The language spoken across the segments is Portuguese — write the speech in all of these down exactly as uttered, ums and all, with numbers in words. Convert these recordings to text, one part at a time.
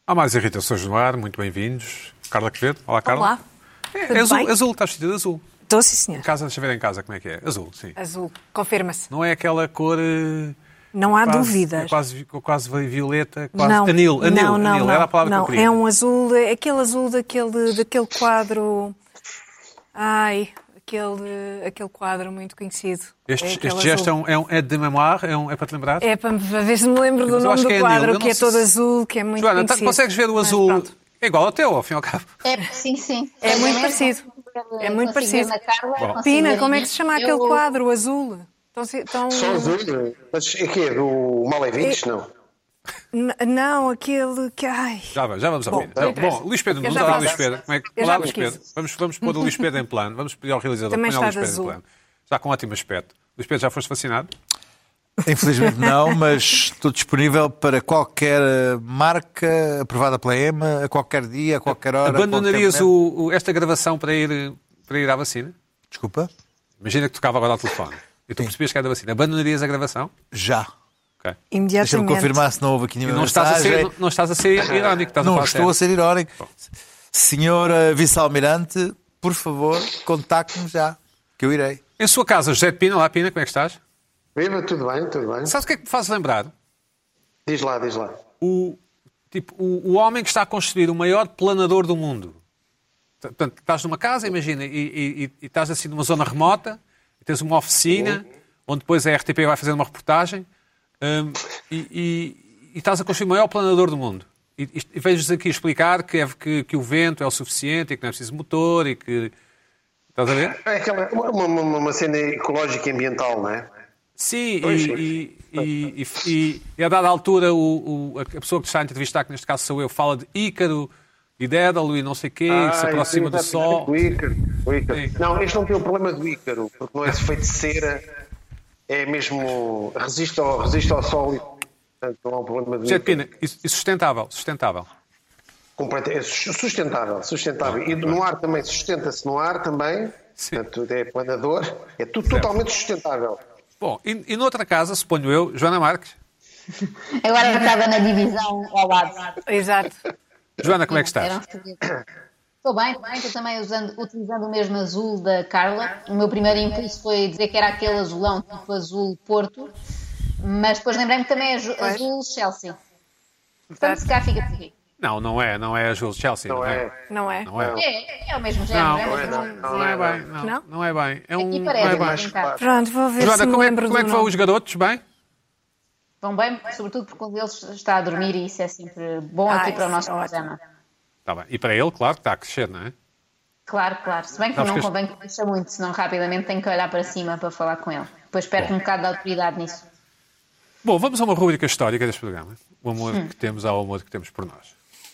Há mais irritações no ar, muito bem-vindos. Carla Quevedo, olá Carla. Olá. É, Tudo azul, bem? azul, estás vestido de azul. Estou, sim, senhor. Em casa, deixa eu ver em casa como é que é. Azul, sim. Azul, confirma-se. Não é aquela cor... eh, Não há quase, dúvidas. é quase, quase violeta, quase... Não, Anil, anil, não, não, anil, não, era a palavra não. que eu queria. É um azul, é aquele azul daquele, daquele quadro... Ai, aquele, aquele quadro muito conhecido. Este, é este aquele gesto é, azul. um, é, um, é de memoir, é, um, é para te lembrar? É para ver se me lembro do Mas eu nome acho do que é anil, eu quadro, não que é sei todo se- azul, que é muito Joana, tá- conhecido. consegues ver o Mas azul? pronto. É igual ao teu, ao fim e ao cabo. É, sim, sim. É muito Obviamente, parecido. consigo ver- É muito consigo ver parecido. na Carla, Bom. consigo Pina, ver como em é que se chama mim. aquele Eu- quadro, o azul? Tão, tão... Só azul? Mas é que é do Malevich, não? N- Não, aquele que... Ai... Já, vai- já vamos ao Bom, fim. não Bom, interessa. Luís Pedro, Eu vamos já lá, faço. Luís Pedro. Como é que... Eu Olá, já Luís pesquiso. Pedro. Vamos, vamos pôr o Luís Pedro em plano. Vamos pedir ao realizador Também ponha o Luís estás Pedro em azul. plano. Está com um ótimo aspecto. Luís Pedro, já foste vacinado? Infelizmente não, mas estou disponível para qualquer eh, marca aprovada pela E M A, a qualquer dia, a qualquer hora. a Abandonarias qualquer momento. o, o- esta gravação para ir, para ir à vacina? Desculpa? Imagina que tocava agora ao telefone e tu percebias que era da vacina. Abandonarias a gravação? Já. Ok. Deixa-me Imediatamente. confirmar se não houve aqui E nenhuma não estás, a mensagem. ser, não, não estás a ser irónico. Estás a Não falar estou a sério. ser irónico. Senhora Vice-Almirante, por favor, contacte-me já, que eu irei. Em sua casa, José de Pina. Olá, Pina, como é que estás? Viva, tudo bem, tudo bem. Sabes o que é que me faz lembrar? Diz lá, diz lá. O, tipo, o, o homem que está a construir o maior planador do mundo. Portanto, estás numa casa, imagina, e, e- e- e estás assim numa zona remota, e tens uma oficina, onde depois a R T P vai fazer uma reportagem, hum, e, e- e estás a construir o maior planador do mundo. E, e, e vejo-vos aqui explicar que, é, que, que o vento é o suficiente e que não é preciso motor e que... Estás a ver? É aquela, uma, uma, uma cena ecológica e ambiental, não é? Sim, Pois, e, e, e, e- e a dada altura o, o- a pessoa que te está a entrevistar, que neste caso sou eu, fala de Ícaro e Dédalo e não sei o quê, Ah, que se aproxima do exatamente, Sol. O Ícaro, o Ícaro. Sim. Não, este não tem o problema do Ícaro, porque não é feito de cera, é mesmo. resiste ao, resiste ao sol e, portanto, não há o problema do José de Ícaro. Pina, e e sustentável, sustentável. Completa- é sustentável, sustentável. E no ar também, sustenta-se no ar também, Sim. portanto, é planador, é tudo totalmente sustentável. Bom, e, e noutra casa, suponho eu, Joana Marques. Agora estava na divisão ao lado. Exato. Joana, como é que Era um estás? segredo. Estou bem, estou bem, estou também usando, utilizando o mesmo azul da Carla. O meu primeiro impulso foi dizer que era aquele azulão, tipo azul Porto, mas depois lembrei-me que também é azu- Pois. azul Chelsea. Portanto, se cá fica por aqui. Não, não é, não é a Jules Chelsea, não, Não é? é. Não é? Não é. É, é o mesmo género, Não, é o não é, mesmo não. género. Não é bem, não, Não? não é bem. É um, Aqui não é parece, bem. mas brincar. Pronto, vou ver se Joana, me como é, lembro como é do que vão nome. os garotos? Bem? Vão bem, sobretudo porque um deles está a dormir e isso é sempre bom aqui Ai, para o nosso ótimo. programa. Tá bem. E para ele, claro, que está a crescer, não é? Claro, claro. Se bem que Sabes não que este- convém que cresça muito, senão rapidamente tenho que olhar para cima para falar com ele. Depois perco um bocado de autoridade nisso. Bom, vamos a uma rubrica histórica deste programa. O amor que temos ao amor que temos por nós.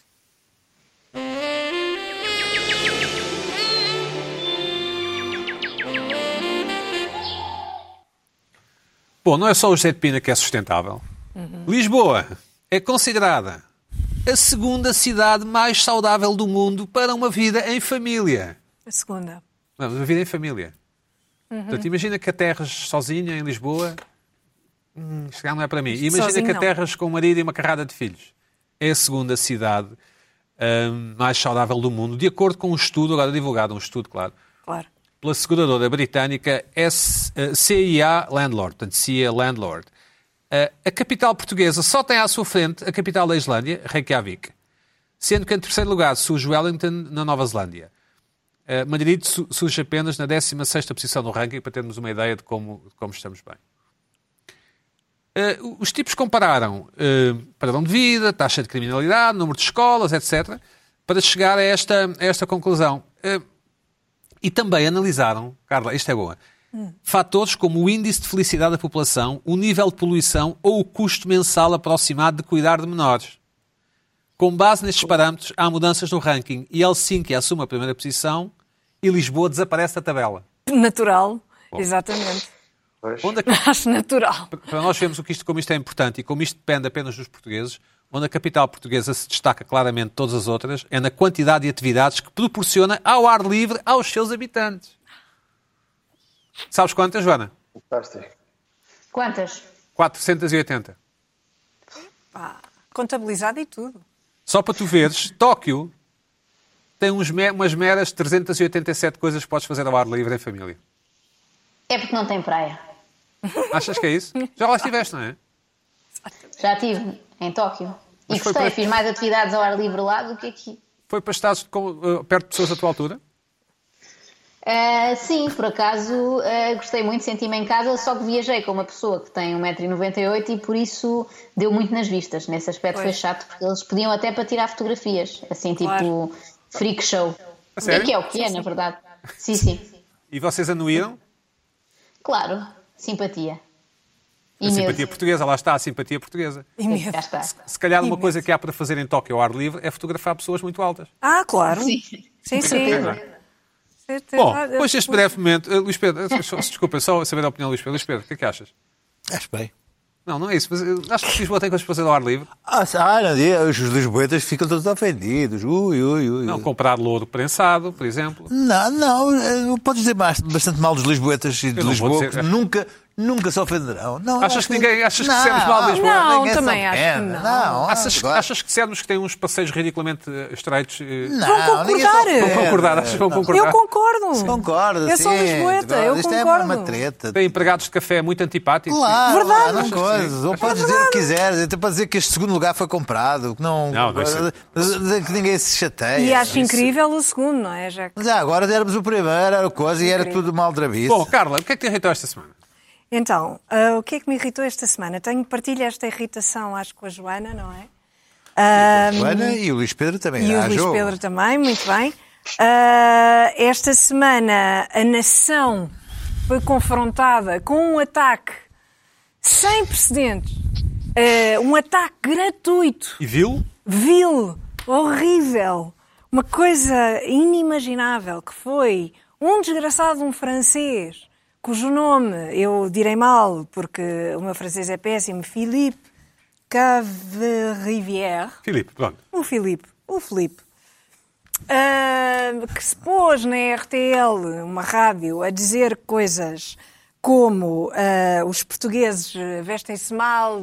Bom, não é só o José de Pina que é sustentável. Lisboa é considerada a segunda cidade mais saudável do mundo para uma vida em família. A segunda. Não, uma vida em família. Portanto, imagina que aterras sozinha em Lisboa. Hum, se calhar não é para mim. Imagina Sozinho, que não. aterras com um marido e uma carrada de filhos. É a segunda cidade hum, mais saudável do mundo, de acordo com um estudo, agora divulgado, um estudo, claro, Claro. pela seguradora britânica S- eh, C I A Landlord, portanto, C I A Landlord. Eh, A capital portuguesa só tem à sua frente a capital da Islândia, Reykjavik, sendo que em terceiro lugar surge Wellington, na Nova Zelândia. Eh, Madrid su- surge apenas na décima sexta posição no ranking, para termos uma ideia de como, de como estamos bem. Eh, os tipos compararam eh, padrão de vida, taxa de criminalidade, número de escolas, etcétera, para chegar a esta, a esta conclusão. Eh, e também analisaram, Carla, isto é boa, fatores como o índice de felicidade da população, o nível de poluição ou o custo mensal aproximado de cuidar de menores. Com base nestes parâmetros, há mudanças no ranking e Helsinki assume a primeira posição e Lisboa desaparece da tabela. Natural. Exatamente. Pois. Onde a Acho natural. Para nós vermos o que isto, como isto é importante e como isto depende apenas dos portugueses, onde a capital portuguesa se destaca claramente de todas as outras, é na quantidade de atividades que proporciona ao ar livre aos seus habitantes. Sabes quantas, Joana? Fantástico. Quantas? quatrocentos e oitenta. Pá, contabilizado e tudo. Só para tu veres, Tóquio tem uns, umas meras trezentas e oitenta e sete coisas que podes fazer ao ar livre em família. É porque não tem praia. Achas que é isso? Já lá estiveste, não é? Já estive em Tóquio. E Mas foi gostei, para- fiz mais atividades ao ar livre lá do que aqui. Foi para estares com, uh, perto de pessoas da tua altura? Uh, sim, por acaso uh, gostei muito, senti-me em casa, só que viajei com uma pessoa que tem um metro e noventa e oito e por isso deu muito nas vistas. Nesse aspecto Pois. foi chato, porque eles pediam até para tirar fotografias, assim tipo Claro. freak show. A sério? Que é o que é, na verdade. Sim, sim. E vocês anuíram? Claro, simpatia. A simpatia portuguesa, lá está, a simpatia portuguesa. E medo. Já está. Se calhar uma Imenso. coisa que há para fazer em Tóquio ao ar livre é fotografar pessoas muito altas. Ah, claro. Sim. Sim, sim. certeza. Certeza. Bom, Ah, depois deste breve momento... uh, Luís Pedro, uh, só- desculpa, só saber a opinião do Luís Pedro. Luís Pedro, o que é que achas? Acho bem. Não, não é isso. Mas uh, acho que Lisboa tem coisas para fazer ao ar livre. Ah, ah, não, dia, os lisboetas ficam todos ofendidos. Ui, ui, ui. Não, comprar louro prensado, por exemplo. Não, não, eh, podes dizer mais, bastante mal dos lisboetas e de Eu não vou Lisboa, dizer. que nunca, nunca se ofenderão. Não, Achas acho que ninguém- achas que não, dissemos mal de Lisboa? Não, ninguém se também acho que ofende. não. Não, Achas, agora- achas que dissermos que têm uns passeios ridiculamente uh, estreitos? uh, Não, Vão ninguém se concordar. ofende. Vão concordar, achas que vão concordar? Eu concordo. Concordo, Eu sou sim. lisboeta, eu Isto é concordo. uma treta. Têm empregados de café muito antipáticos? Claro, Verdade. não Achas que coisas. sim? Ou podes dizer o que quiseres, até para dizer que este segundo lugar foi comprado, que não, Não, não é isso. dizer que ninguém se chateia. E acho isso. incrível o segundo, não é? Já que... Mas já agora éramos o primeiro, era o coisa e era tudo mal drabice. Bom, Carla, o que é que te irritou esta semana? Então, ah, o que é que me irritou esta semana? Tenho partilha esta irritação, acho, com a Joana, não é? Ah, Joana e o Luís Pedro também. e o há Luís jogo. Pedro também, muito bem. Ah, esta semana a nação foi confrontada com um ataque sem precedentes, Ah, um ataque gratuito, E viu? vil, horrível, uma coisa inimaginável, que foi um desgraçado, um francês, cujo nome eu direi mal, porque o meu francês é péssimo, Philippe Caverivière, Filipe, pronto. o Filipe, o Filipe, ah, que se pôs na R T L, uma rádio, a dizer coisas como ah, os portugueses vestem-se mal,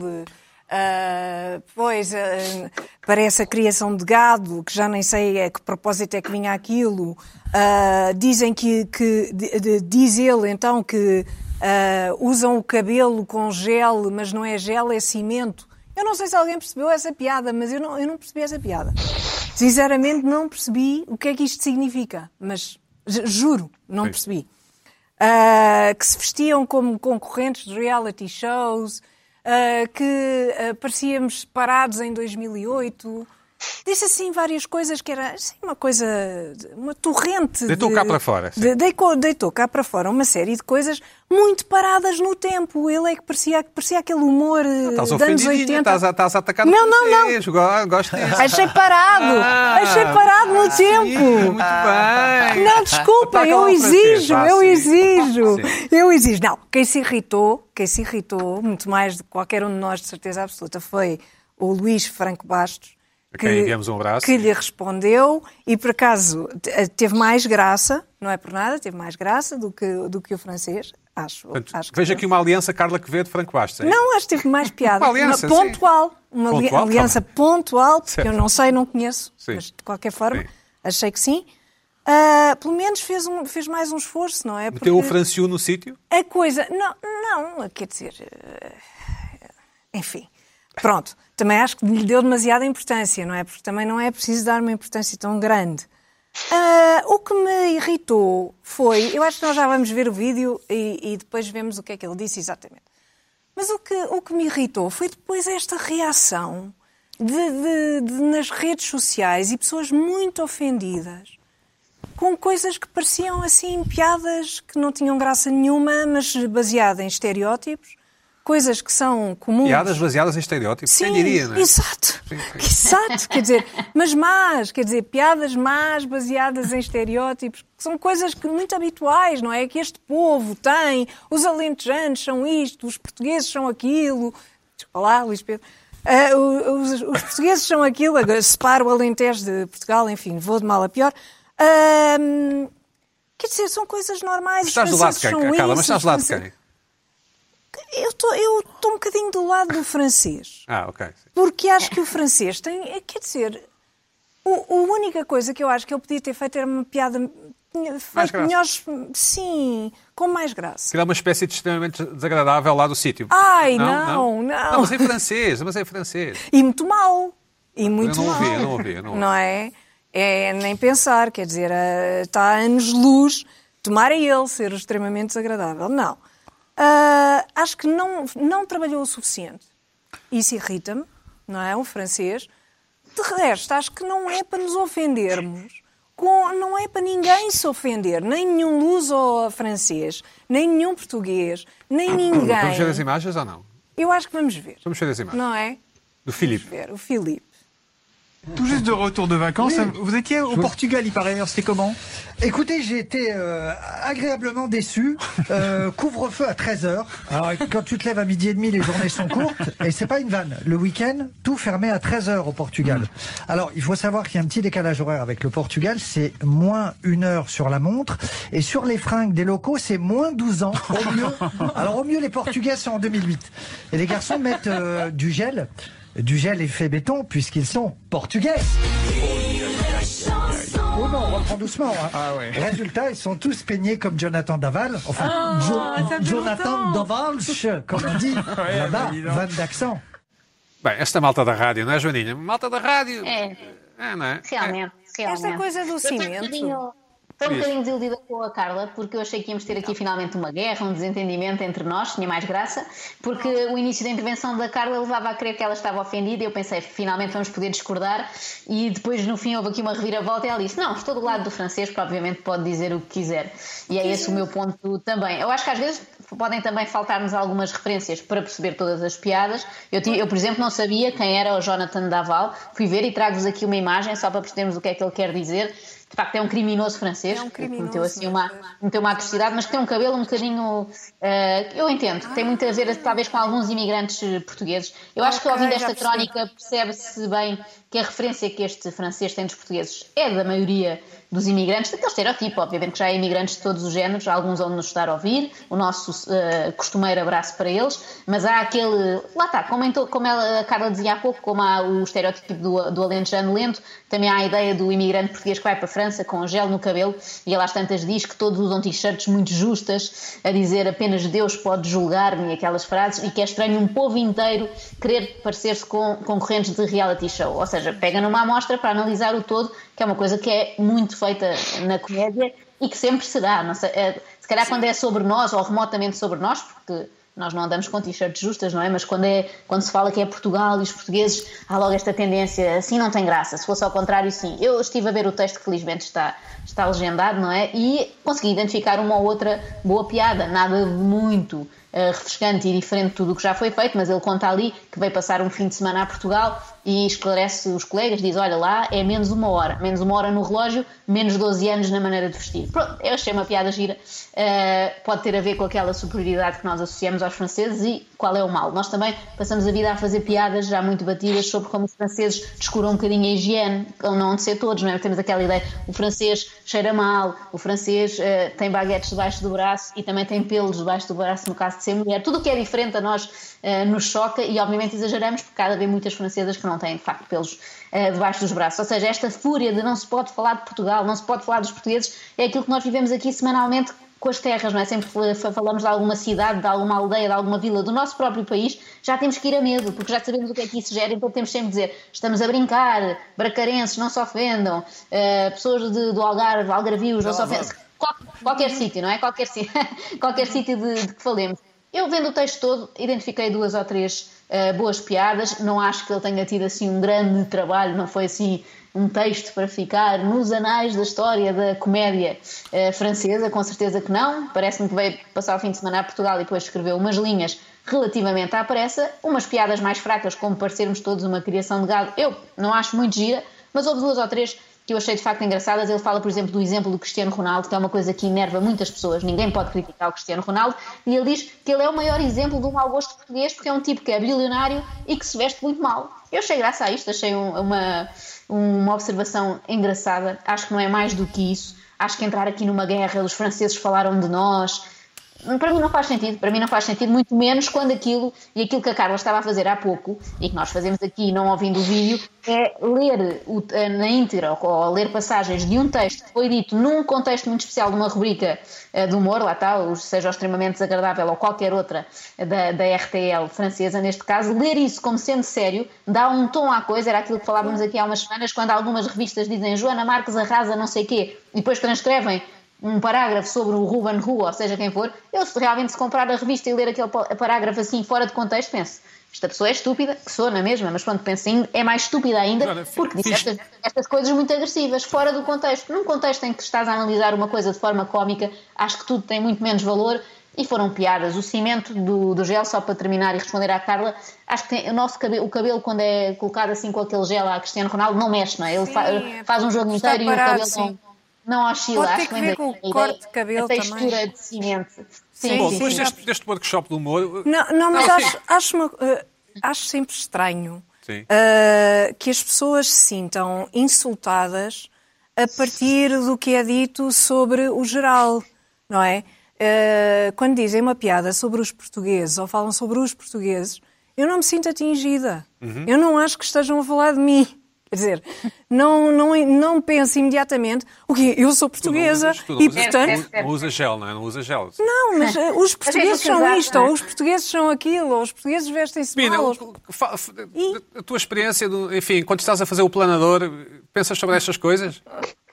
ah, pois ah, parece a criação de gado, que já nem sei a que propósito é que vinha aquilo. Ah, dizem que, que de- de- diz ele então que ah, usam o cabelo com gel, mas não é gel, é cimento. Eu não sei se alguém percebeu essa piada, mas eu não, eu não percebi essa piada. Sinceramente, não percebi o que é que isto significa. Mas, ju- juro, não Sim. percebi. Ah, que se vestiam como concorrentes de reality shows, ah, que ah, parecíamos separados em dois mil e oito. Disse assim várias coisas que era assim, uma coisa, uma torrente. Deitou de- cá para fora, sim. de- deitou, deitou cá para fora uma série de coisas muito paradas no tempo. Ele é que parecia, parecia aquele humor eh, Estás de anos ofendidinha, oitenta. estás a, estás a atacar no Não, não, não. francês. Go- Gosto disso. Achei parado! Ah, Achei parado no Sim, tempo! muito bem. Não, desculpa, Ataca eu lá o francês, exijo, vá, eu sim. exijo, Sim. eu exijo. Não, quem se irritou, quem se irritou, muito mais do que qualquer um de nós, de certeza absoluta, foi o Luís Franco Bastos, A quem enviamos um abraço. que lhe respondeu e, por acaso, te- teve mais graça, não é por nada, teve mais graça do que, do que o francês, acho. Portanto, acho que veja teve. aqui uma aliança Carla Quevedo-Franco Bastos. é isso? Não, acho que teve mais piada. Uma aliança, Uma pontual. Uma ali- Pontual, aliança tá pontual, porque Certo. eu não sei, não conheço. Sim. Mas, de qualquer forma, Sim. achei que sim. Ah, pelo menos fez, um, fez mais um esforço, não é? Meteu o Franciu no sítio? A coisa... Não, não, quer dizer... eh, Enfim. Pronto. Também acho que lhe deu demasiada importância, não é? Porque também não é preciso dar uma importância tão grande. Ah, o que me irritou foi... Eu acho que nós já vamos ver o vídeo e, e depois vemos o que é que ele disse exatamente. Mas o que, o que me irritou foi depois esta reação de, de- de- nas redes sociais e pessoas muito ofendidas com coisas que pareciam assim piadas que não tinham graça nenhuma, mas baseadas em estereótipos, coisas que são comuns. Piadas baseadas em estereótipos. Sim, Quem diria, não é? exato. Exato, quer dizer, mas más, quer dizer, piadas más baseadas em estereótipos, que são coisas que, muito habituais, não é? Que este povo tem, os alentejanos são isto, os portugueses são aquilo. Desculpa lá, Luís Pedro. Ah, os, os portugueses são aquilo, agora separo o Alentejo de Portugal, enfim, vou de mal a pior. Ah, quer dizer, são coisas normais. Estás os do lado de franceses quem, são Carla? Mas isso, estás do lado os de franceses- quem? Eu estou eu estou um bocadinho do lado do francês. Ah, ok. Sim. Porque acho que o francês tem, quer dizer, O, a única coisa que eu acho que ele podia ter feito era uma piada... Mais graça. Melhores, sim, com mais graça. Que é uma espécie de extremamente desagradável lá do sítio. Ai, não, não. Não, não mas é em francês, mas é em francês. E muito mal. E muito eu não mal. ouvi, eu não ouvi. Eu não, ouvi. Não é? É nem pensar, quer dizer, está a anos-luz, tomara ele ser extremamente desagradável. Não. Uh, acho que não, não trabalhou o suficiente. Isso irrita-me, não é? Um francês. De resto, acho que não é para nos ofendermos. Com, não é para ninguém se ofender, nem nenhum luso-francês, nem nenhum português, nem ninguém. Vamos ver as imagens ou não? Eu acho que vamos ver. Vamos ver as imagens. Não é? Do Philippe. Vamos ver, o Philippe. Tout juste de retour de vacances, oui. Vous étiez au Portugal, il paraît. C'était comment? Écoutez, j'ai été euh, agréablement déçu. Euh, couvre-feu à treize heures. Alors, quand tu te lèves à midi et demi, les journées sont courtes. Et c'est pas une vanne. Le week-end, tout fermé à treize heures au Portugal. Alors, il faut savoir qu'il y a un petit décalage horaire avec le Portugal. C'est moins une heure sur la montre. Et sur les fringues des locaux, c'est moins douze ans. Au mieux. Alors, au mieux, les Portugais sont en deux mille huit. Et les garçons mettent euh, du gel. Du gel effet béton, puisqu'ils sont portugais. Oh non, on reprend doucement. Hein. Ah ouais. Résultat, ils sont tous peignés comme Jonathan Daval. Enfin, oh, jo Jonathan Davalch, comme on dit. Ouais, là-bas, vanne d'accent. Bem, esta malta da rádio, não é, Joaninha? Malta da rádio. É, é não é? realmente. realmente. Esta coisa do cimento. Estou um bocadinho desiludida com a Carla, porque eu achei que íamos ter aqui finalmente uma guerra, um desentendimento entre nós, tinha mais graça, porque o início da intervenção da Carla levava a crer que ela estava ofendida e eu pensei, finalmente vamos poder discordar, e depois no fim houve aqui uma reviravolta e ela disse, não, estou do lado do francês, que obviamente pode dizer o que quiser. E é esse o meu ponto também. Eu acho que às vezes podem também faltar-nos algumas referências para perceber todas as piadas. Eu, eu, por exemplo, não sabia quem era o Jonathan Daval, fui ver e trago-vos aqui uma imagem só para percebermos o que é que ele quer dizer. De facto é um criminoso francês, é um criminoso, que meteu assim uma, meteu uma atrocidade, mas que tem um cabelo um bocadinho, uh, eu entendo, tem muito a ver talvez com alguns imigrantes portugueses. Eu acho okay, que ouvindo esta crónica percebe-se bem que a referência que este francês tem dos portugueses é da maioria dos imigrantes, daquele estereotipo, obviamente que já há imigrantes de todos os géneros, alguns vão nos estar a ouvir, o nosso uh, costumeiro abraço para eles, mas há aquele, lá está, como, em to, como ela, a Carla dizia há pouco, como há o estereótipo do, do alentejano lento, também há a ideia do imigrante português que vai para a França com gel no cabelo, e ela às tantas diz que todos usam t-shirts muito justas, a dizer apenas Deus pode julgar-me, aquelas frases, e que é estranho um povo inteiro querer parecer-se com concorrentes de reality show, ou seja, pega numa amostra para analisar o todo, que é uma coisa que é muito feita na comédia e que sempre será, não sei, é, se calhar Sim. quando é sobre nós ou remotamente sobre nós, porque nós não andamos com t-shirts justas, não é? Mas quando, é, quando se fala que é Portugal e os portugueses, há logo esta tendência, assim não tem graça, se fosse ao contrário, sim. Eu estive a ver o texto que felizmente está, está legendado, não é? E consegui identificar uma ou outra boa piada, nada muito Uh, refrescante e diferente de tudo o que já foi feito, mas ele conta ali que veio passar um fim de semana a Portugal e esclarece os colegas, diz, olha lá, é menos uma hora, menos uma hora no relógio, menos doze anos na maneira de vestir. Pronto, eu achei uma piada gira, uh, pode ter a ver com aquela superioridade que nós associamos aos franceses e qual é o mal. Nós também passamos a vida a fazer piadas já muito batidas sobre como os franceses descuram um bocadinho a higiene, não de ser todos, não é? Temos aquela ideia, o francês cheira mal, o francês uh, tem baguetes debaixo do braço e também tem pelos debaixo do braço no caso de ser mulher. Tudo o que é diferente a nós uh, nos choca e obviamente exageramos porque cada vez muitas francesas que não têm de facto pelos uh, debaixo dos braços. Ou seja, esta fúria de não se pode falar de Portugal, não se pode falar dos portugueses, é aquilo que nós vivemos aqui semanalmente com as terras, não é? Sempre falamos de alguma cidade, de alguma aldeia, de alguma vila do nosso próprio país, já temos que ir a medo, porque já sabemos o que é que isso gera, então temos sempre de dizer, estamos a brincar, bracarenses, não se ofendam, uh, pessoas de, do Algarve, algarvios, não se ofendam, Qual, qualquer sítio, não é? Qualquer, qualquer sítio de, de que falemos. Eu, vendo o texto todo, identifiquei duas ou três uh, boas piadas, não acho que ele tenha tido assim um grande trabalho, não foi assim um texto para ficar nos anais da história da comédia uh, francesa, com certeza que não. Parece-me que veio passar o fim de semana a Portugal e depois escreveu umas linhas relativamente à pressa, umas piadas mais fracas, como parecermos todos uma criação de gado. Eu não acho muito gira, mas houve duas ou três que eu achei de facto engraçadas. Ele fala, por exemplo, do exemplo do Cristiano Ronaldo, que é uma coisa que enerva muitas pessoas, ninguém pode criticar o Cristiano Ronaldo, e ele diz que ele é o maior exemplo do mau gosto português, porque é um tipo que é bilionário e que se veste muito mal. Eu achei graça a isto, achei uma, uma observação engraçada, acho que não é mais do que isso, acho que entrar aqui numa guerra, os franceses falaram de nós, Para mim não faz sentido, para mim não faz sentido, muito menos quando aquilo, e aquilo que a Carla estava a fazer há pouco, e que nós fazemos aqui não ouvindo o vídeo, é ler o, na íntegra, ou ler passagens de um texto que foi dito num contexto muito especial de uma rubrica de humor, lá está, seja o Extremamente Desagradável ou qualquer outra da, da R T L francesa, neste caso, ler isso como sendo sério, dá um tom à coisa, era aquilo que falávamos aqui há umas semanas, quando algumas revistas dizem Joana Marques arrasa não sei quê, e depois transcrevem um parágrafo sobre o Ruben Rua, ou seja quem for, eu se realmente se comprar a revista e ler aquele parágrafo assim fora de contexto, penso, esta pessoa é estúpida, que sou na mesma, mas quando penso ainda, é mais estúpida ainda, porque diz estas, estas coisas muito agressivas, fora do contexto. Num contexto em que estás a analisar uma coisa de forma cómica, acho que tudo tem muito menos valor, e foram piadas. O cimento do, do gel, só para terminar e responder à Carla, acho que tem, o nosso cabelo, o cabelo quando é colocado assim com aquele gel a Cristiano Ronaldo, não mexe, não é? Ele sim, fa, faz um jogo inteiro parado, e o cabelo não... Não oscila, pode ter acho que que ver com o corte de cabelo a textura também. de cimento. Sim, sim, Bom, sim, depois sim. deste, deste workshop do humor... Não, não mas não, acho, acho, uma, uh, acho sempre estranho sim. uh, que as pessoas se sintam insultadas a partir do que é dito sobre o geral, não é? Uh, quando dizem uma piada sobre os portugueses ou falam sobre os portugueses, eu não me sinto atingida. Uhum. Eu não acho que estejam a falar de mim. Quer dizer, não, não, não penso imediatamente o quê? Eu sou portuguesa tu não usas, tu não e, usas, portanto... Não usa gel, não é? Não usa gel. Não, mas uh, os portugueses são usar, isto, ou os portugueses são aquilo, ou os portugueses vestem-se Pina, mal. Os... E? A tua experiência, do, enfim, quando estás a fazer o planador, pensas sobre estas coisas?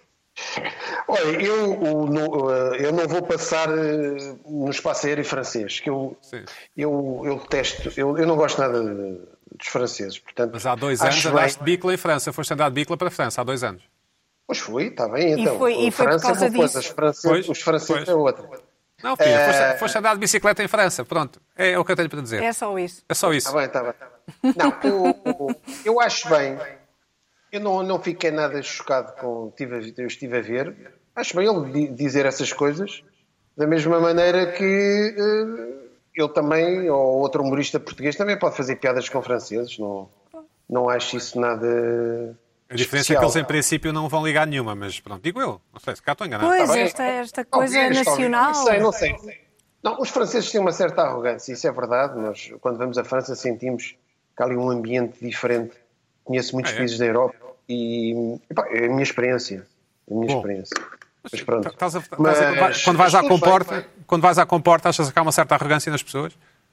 Olha, eu, eu não vou passar no espaço aéreo francês, que eu, eu, eu detesto, eu, eu não gosto nada de, dos franceses. Portanto, mas há dois anos andaste de bicla em França, foste andar de bicla para a França, há dois anos. Pois fui, está bem, então. E foi, e foi França, por causa disso. Os franceses, pois, os franceses pois. É outra. Não, filha, é... foste, foste andar de bicicleta em França, pronto, é, é o que eu tenho para dizer. É só isso. É só isso. Está bem, está bem. Não, eu, eu acho bem, eu não, não fiquei nada chocado com, tive, eu estive a ver, acho bem ele dizer essas coisas, da mesma maneira que uh, ele também, ou outro humorista português, também pode fazer piadas com franceses, não, não acho isso nada... A diferença especial. É que eles, em princípio, não vão ligar nenhuma, mas pronto, digo eu. Não sei, se cá estou enganado. Pois, tá esta, esta coisa talvez, nacional. Talvez. Não sei, não sei. Não, os franceses têm uma certa arrogância, isso é verdade. Nós, quando vamos à França, sentimos que há ali um ambiente diferente. Conheço muitos ah, é? países da Europa e, e pá, é a minha experiência. A minha Bom, experiência. Mas pronto. Estás a, estás mas, a, quando, vais à comporta, bem, quando vais à comporta, achas que há uma certa arrogância nas pessoas?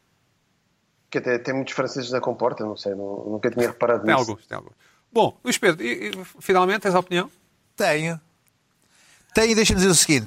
Que até tem muitos franceses na comporta, não sei, não, nunca tinha reparado tem nisso. Alguns, tem alguns. Bom, Luís Pedro, e, e, finalmente tens a opinião? Tenho. Tenho e deixa-me dizer o seguinte.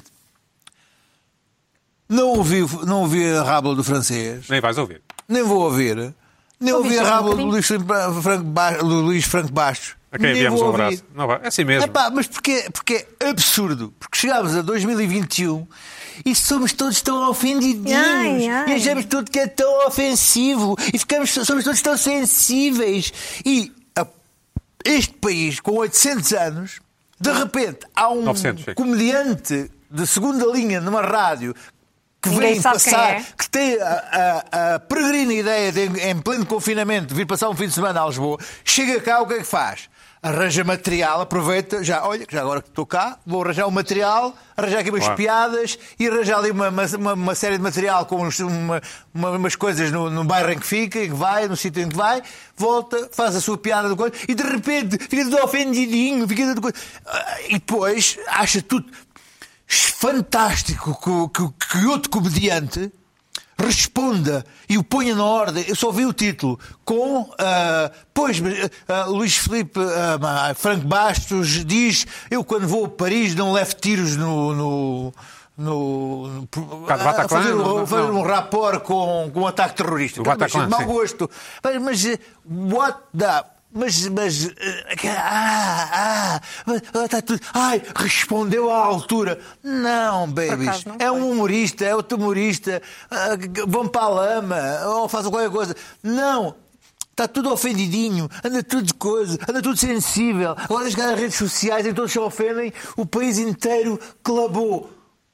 Não ouvi, não ouvi a rábula do francês. Nem vais ouvir. Nem vou ouvir. Nem ouvi, ouvi a rábula um do Luís Franco, ba... do Luís Franco Bastos. A quem enviamos um abraço. Não vai. É assim mesmo. Epá, mas porque, porque é absurdo. Porque chegámos a dois mil e vinte e um e somos todos tão ofendidinhos. Ai, ai. E achamos tudo que é tão ofensivo. E ficamos, somos todos tão sensíveis. E este país, com oitocentos anos, de repente há um novecentos, comediante de segunda linha numa rádio que Ninguém vem passar, é. que tem a, a, a peregrina ideia de, em pleno confinamento, vir passar um fim de semana a Lisboa, chega cá, o que é que faz? Arranja material, aproveita, já, olha, já agora que estou cá, vou arranjar um material, arranjar aqui umas claro. piadas e arranjar ali uma, uma, uma série de material com uns, uma, uma, umas coisas no, no bairro em que fica, em que vai, no sítio em que vai, volta, faz a sua piada do coisa e de repente fica tudo ofendidinho, fica tudo coisa. E depois acha tudo fantástico que, que, que outro comediante responda e o ponha na ordem. Eu só vi o título com uh, pois uh, Luís Filipe uh, Franco Bastos diz: eu quando vou a Paris não levo tiros no, no, no, no a fazer, não, não, fazer um rapport com, com um ataque terrorista. Mas, mau gosto. Mas, mas what the... Mas, mas, ah, ah, está tudo, ai, respondeu à altura. Não, babies, não é um humorista, é outro humorista, ah, vão para a lama, ou façam qualquer coisa. Não, está tudo ofendidinho, anda tudo de coisa, anda tudo sensível. Agora as redes sociais em todos se ofendem, o país inteiro clavou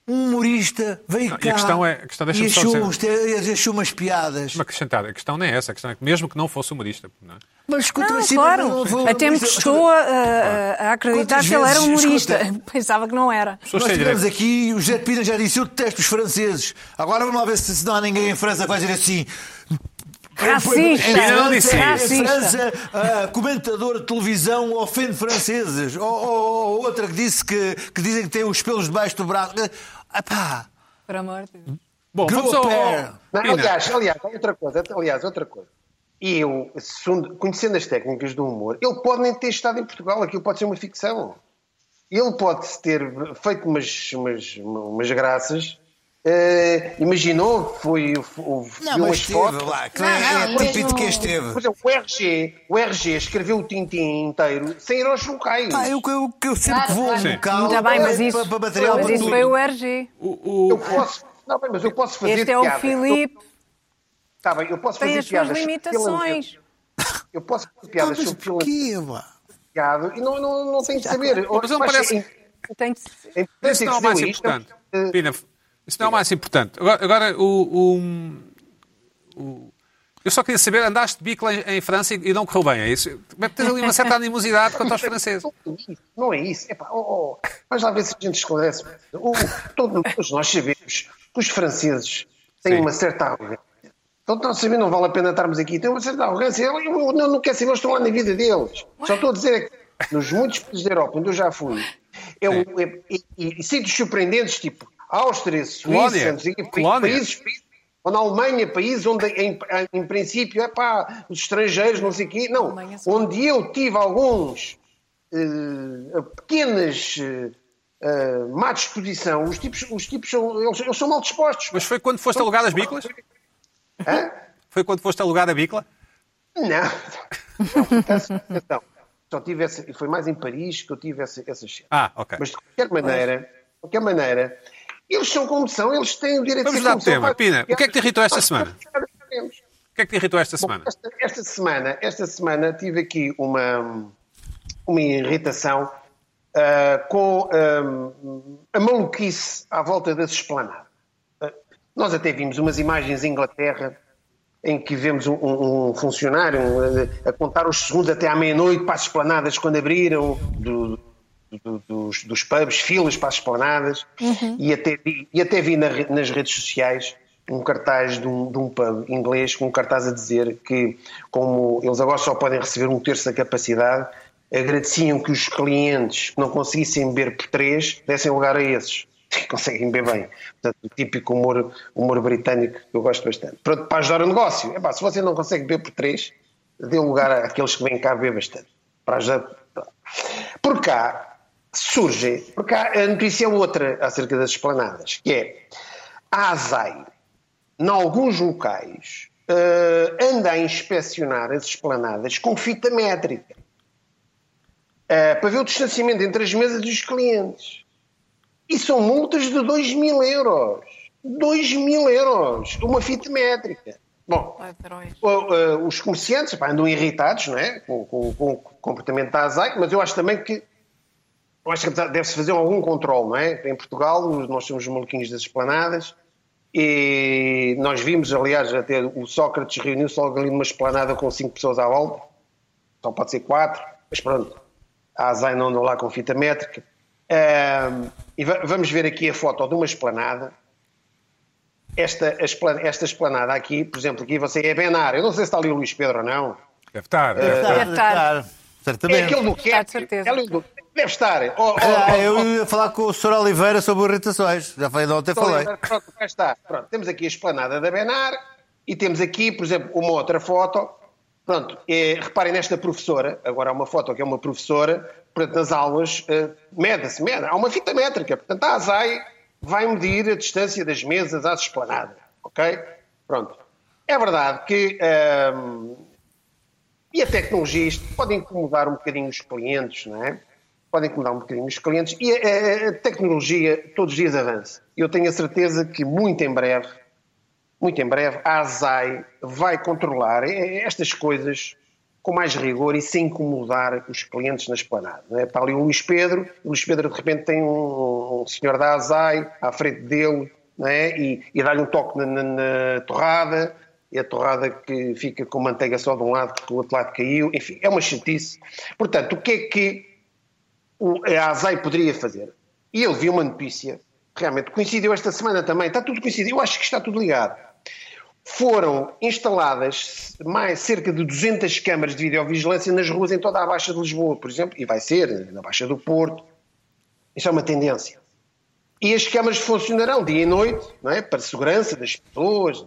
Um humorista veio Não, cá e a questão é- a questão, e deixa-me só achou, dizer- uns- achou umas piadas. Uma acrescentada. A questão não é essa. A questão é que mesmo que não fosse humorista. Não é? Mas escuta, Não, mas sim, claro. não foi Até me humorista. custou a, a- a acreditar Quantas que ele era vezes, humorista. escuta, Pensava que não era. Pessoas Nós têm tivemos direito. aqui, o José de Pina já disse, eu detesto os franceses. Agora vamos lá ver se, se não há ninguém em França que vai dizer assim. Racista. Em Pina não disse França, isso. em Racista. França, a comentadora de televisão ofende franceses. Ou, ou- ou outra que disse que, que dizem que tem os pelos debaixo do braço. Epá, Por amor de Deus. Bom, Grow vamos ao... a pair. ao- Não, Pina. aliás, aliás, outra coisa, aliás, outra coisa. E eu, segundo- conhecendo as técnicas do humor, ele pode nem ter estado em Portugal, aquilo pode ser uma ficção. Ele pode ter feito umas, umas, umas graças, eh, imaginou, foi, foi, não, viu mas as esteve fotos. lá. Que Não, é, não, é e típico mesmo- que esteve. Por exemplo, o R G, o R G escreveu o Tintim inteiro sem ir aos locais. Pá, eu, eu, eu sempre Claro, que vou a um claro. local Está bem, mas para- isso, para material mas para isso tudo. foi o R G. O- Eu o- posso, não, bem, mas eu posso fazer Este é o piada. Filipe. Tá bem, eu posso Tem fazer as suas piadas sobre limitações. Eu posso fazer Ah, piadas mas sobre porquê, pá? filantropia e não, não, não tenho de saber. Mas não Eu acho parece- que Tem de ser. a importância Isso não é o que mais se deu isto, importante. eh, Pina, isso não é o mais importante. Agora, agora, o, o- o- eu só queria saber, andaste de bico em, em França e não correu bem, é isso? Tens ali uma certa animosidade quanto aos franceses. Não é isso, não é isso. Epá, oh, oh, vamos lá ver se a gente esclarece. O- o- Todos, todos nós sabemos que os franceses têm Sim. uma certa arrogância. Então, nós sabemos, não vale a pena estarmos aqui. Tem uma certa arrogância. Eu, eu não, não quero saber, eles estão lá na vida deles. Só estou a dizer é que nos muitos países da Europa onde eu já fui, é, um- é, e, e, e sítios surpreendentes, tipo Áustria, Suíça, Colónia. não sei o quê, Colónia. países, países, ou na Alemanha, países onde, em, em princípio, é pá, os estrangeiros, não sei o quê. Não, Alemanha, sim. onde eu tive alguns eh, pequenas eh, eh, má disposição, os tipos, os tipos são, eles, eles são mal dispostos. Mas foi quando foste alugar as biclas? Hã? Foi quando foste alugar a bicla? Não. Não, atenção. Só tive essa, foi mais em Paris que eu tive essa, essa cena. Ah, ok. Mas de qualquer maneira, de qualquer maneira, eles são como são, eles têm o direito Vamos de ser mudar como de são. tema. Vai- Pina, o que é que te irritou esta Nós- semana? nós sabemos. O que é que te irritou esta Bom, semana? esta, esta semana, esta semana tive aqui uma, uma irritação ah, com ah, a maluquice à volta das esplanadas. Ah, nós até vimos umas imagens em Inglaterra em que vemos um, um- um funcionário um, a contar os segundos até à meia-noite para as esplanadas quando abriram do- do- dos, dos pubs, filas para as esplanadas, e, até vi, e até vi na re- nas redes sociais um cartaz de um, de um pub inglês com um cartaz a dizer que, como eles agora só podem receber um terço da capacidade, agradeciam que os clientes que não conseguissem beber por três dessem lugar a esses que conseguem beber bem. Portanto, o típico humor, humor britânico que eu gosto bastante. Pronto, para ajudar o negócio. Epá, se você não consegue beber por três, dê lugar àqueles que vêm cá beber bastante. Para ajudar. Por cá surge, por cá a notícia é outra acerca das esplanadas, que é a ASAI, em alguns locais, eh, anda a inspecionar as esplanadas com fita métrica. Uh, para ver o distanciamento entre as mesas e os clientes. E são multas de dois mil euros. dois mil euros. Uma fita métrica. Bom, Ladrões. o- uh, os comerciantes pá, andam irritados, não é? Com, com- com o comportamento da ASAI, mas eu acho também que eu acho que deve-se fazer algum controle, não é? Em Portugal, nós somos os maluquinhos das esplanadas e nós vimos, aliás, até o Sócrates reuniu-se logo ali numa esplanada com cinco pessoas à volta. Só pode ser quatro, mas pronto. A ASAI não andou lá com fita métrica. Um, e va- vamos ver aqui a foto de uma esplanada. Esta, a esplan- esta esplanada aqui, por exemplo, aqui você é Benar. Eu não sei se está ali o Luís Pedro ou não. Deve estar. Deve estar. Deve estar. É Certamente. aquele do Está de Quete. certeza. É ali do- Deve estar. Oh, oh, Ah, oh, eu oh. ia falar com o senhor Oliveira sobre irritações. Já falei, ontem falei. Pronto, cá está. Pronto, temos aqui a esplanada da Benar e temos aqui, por exemplo, uma outra foto. Pronto, é, reparem nesta professora. Agora há uma foto que é uma professora. Portanto, nas aulas, eh, mede-se, mede. Há uma fita métrica. Portanto, a ASAI vai medir a distância das mesas às esplanadas. Ok? Pronto. É verdade que... ehm, e a tecnologia, isto pode incomodar um bocadinho os clientes, não é? Pode incomodar um bocadinho os clientes. E a, a- a tecnologia todos os dias avança. Eu tenho a certeza que muito em breve, muito em breve, a ASAI vai controlar estas coisas com mais rigor e sem incomodar os clientes na esplanada. Não é? Está ali o Luís Pedro, o Luís Pedro de repente tem um, um senhor da Azai à frente dele, não é? e, e dá-lhe um toque na, na, na torrada, e a torrada que fica com manteiga só de um lado porque o outro lado caiu, enfim, é uma chatice. Portanto, o que é que a Azai poderia fazer? E eu vi uma notícia, realmente coincidiu esta semana também, está tudo coincidido, eu acho que está tudo ligado. Foram instaladas mais cerca de duzentas câmaras de videovigilância nas ruas em toda a Baixa de Lisboa, por exemplo, e vai ser na Baixa do Porto. Isso é uma tendência. E as câmaras funcionarão dia e noite, não é? Para a segurança das pessoas.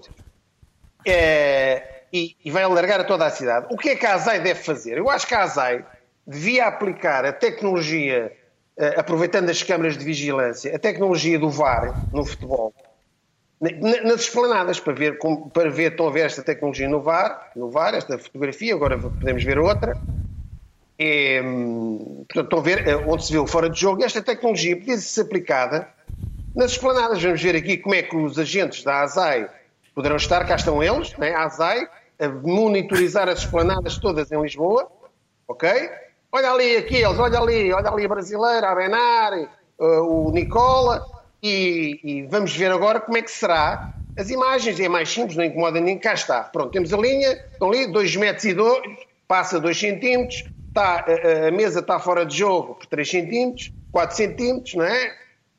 É, e, e vai alargar a toda a cidade. O que é que a Azai deve fazer? Eu acho que a Azai devia aplicar a tecnologia, aproveitando as câmaras de vigilância, a tecnologia do V A R no futebol, nas esplanadas, para ver, para ver, estão a ver esta tecnologia no V A R, no V A R, esta fotografia, agora podemos ver outra, e, portanto, estão a ver onde se vê o fora de jogo, e esta tecnologia podia ser aplicada nas esplanadas. Vamos ver aqui como é que os agentes da Azai poderão estar, cá estão eles, né? A Azai, a monitorizar as esplanadas todas em Lisboa, ok? Olha ali aqueles, olha ali, olha ali a brasileira, a Benar, o Nicola, e, e vamos ver agora como é que será as imagens. É mais simples, não incomoda ninguém, cá está. Pronto, temos a linha, estão ali, dois metros e dois, passa dois centímetros, está, a, a mesa está fora de jogo por três centímetros, quatro centímetros, não é?